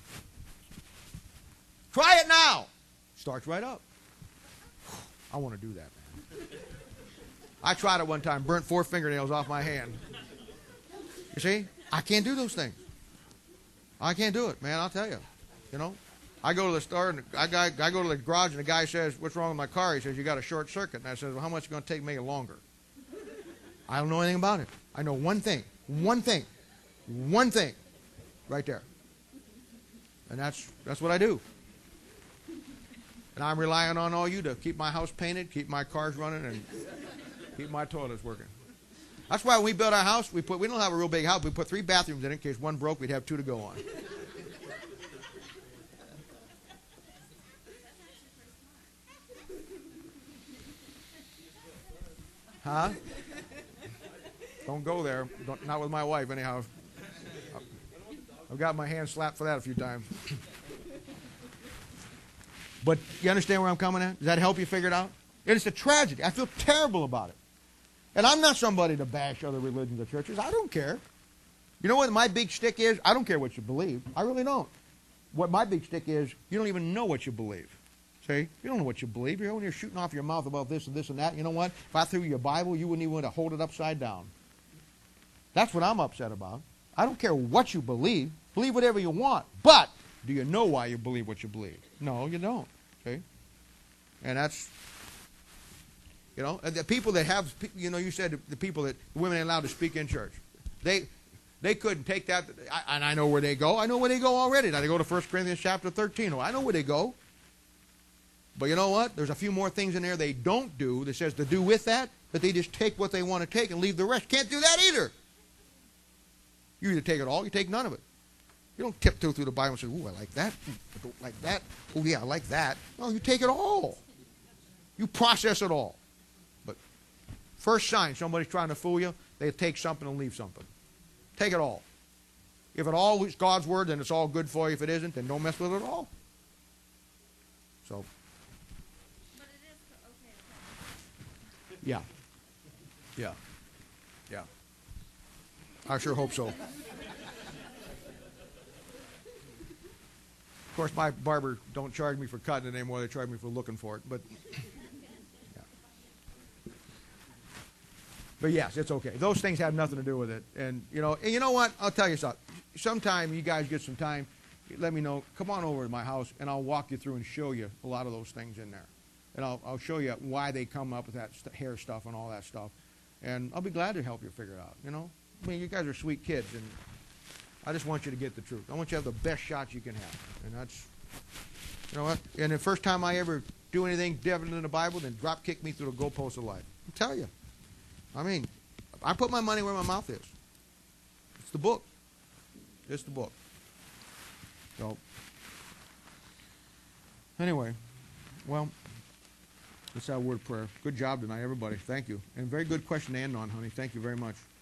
"Try it now." Starts right up. I want to do that, man. I tried it one time, burnt four fingernails off my hand. You see? I can't do those things. I can't do it, man, I'll tell you. You know? I go to the store, and I, I, I go to the garage, and the guy says, "What's wrong with my car?" He says, "You got a short circuit." And I said, "Well, how much is it going to take me longer?" I don't know anything about it. I know one thing. One thing. One thing. Right there. And that's that's what I do. And I'm relying on all you to keep my house painted, keep my cars running, and keep my toilets working. That's why when we built our house, we put we don't have a real big house. We put three bathrooms in it in case one broke, we'd have two to go on. Huh? Don't go there. Don't, not with my wife, anyhow. I've got my hand slapped for that a few times. But you understand where I'm coming at? Does that help you figure it out? It's a tragedy. I feel terrible about it. And I'm not somebody to bash other religions or churches. I don't care. You know what my big stick is? I don't care what you believe. I really don't. What my big stick is, you don't even know what you believe. See? You don't know what you believe. You're when you're shooting off your mouth about this and this and that. You know what? If I threw you a Bible, you wouldn't even want to hold it upside down. That's what I'm upset about. I don't care what you believe. Believe whatever you want. But do you know why you believe what you believe? No, you don't. See? And that's, you know, the people that have, you know, you said the people that women are allowed to speak in church. They they couldn't take that. And I know where they go. I know where they go already. Now they go to First Corinthians chapter thirteen. Oh, I know where they go. But you know what? There's a few more things in there they don't do that says to do with that, that they just take what they want to take and leave the rest. Can't do that either. You either take it all, or you take none of it. You don't tiptoe through the Bible and say, "Ooh, I like that. Ooh, I don't like that. Oh, yeah, I like that." No, you take it all. You process it all. But first sign somebody's trying to fool you, they take something and leave something. Take it all. If it all is God's word, then it's all good for you. If it isn't, then don't mess with it at all. So. But it is okay. Yeah. Yeah. Yeah. I sure hope so. Of course, my barber don't charge me for cutting it anymore. They charge me for looking for it. But, yeah. But yes, it's okay. Those things have nothing to do with it. And you know, and you know what? I'll tell you something. Sometime you guys get some time, let me know. Come on over to my house, and I'll walk you through and show you a lot of those things in there. And I'll, I'll show you why they come up with that st- hair stuff and all that stuff. And I'll be glad to help you figure it out. You know, I mean, you guys are sweet kids, and I just want you to get the truth. I want you to have the best shot you can have. And that's, you know what? And the first time I ever do anything different in the Bible, then drop kick me through the goalpost of life. I'll tell you. I mean, I put my money where my mouth is. It's the book. It's the book. So, anyway, well, let's have a word of prayer. Good job tonight, everybody. Thank you. And very good question to end on, honey. Thank you very much.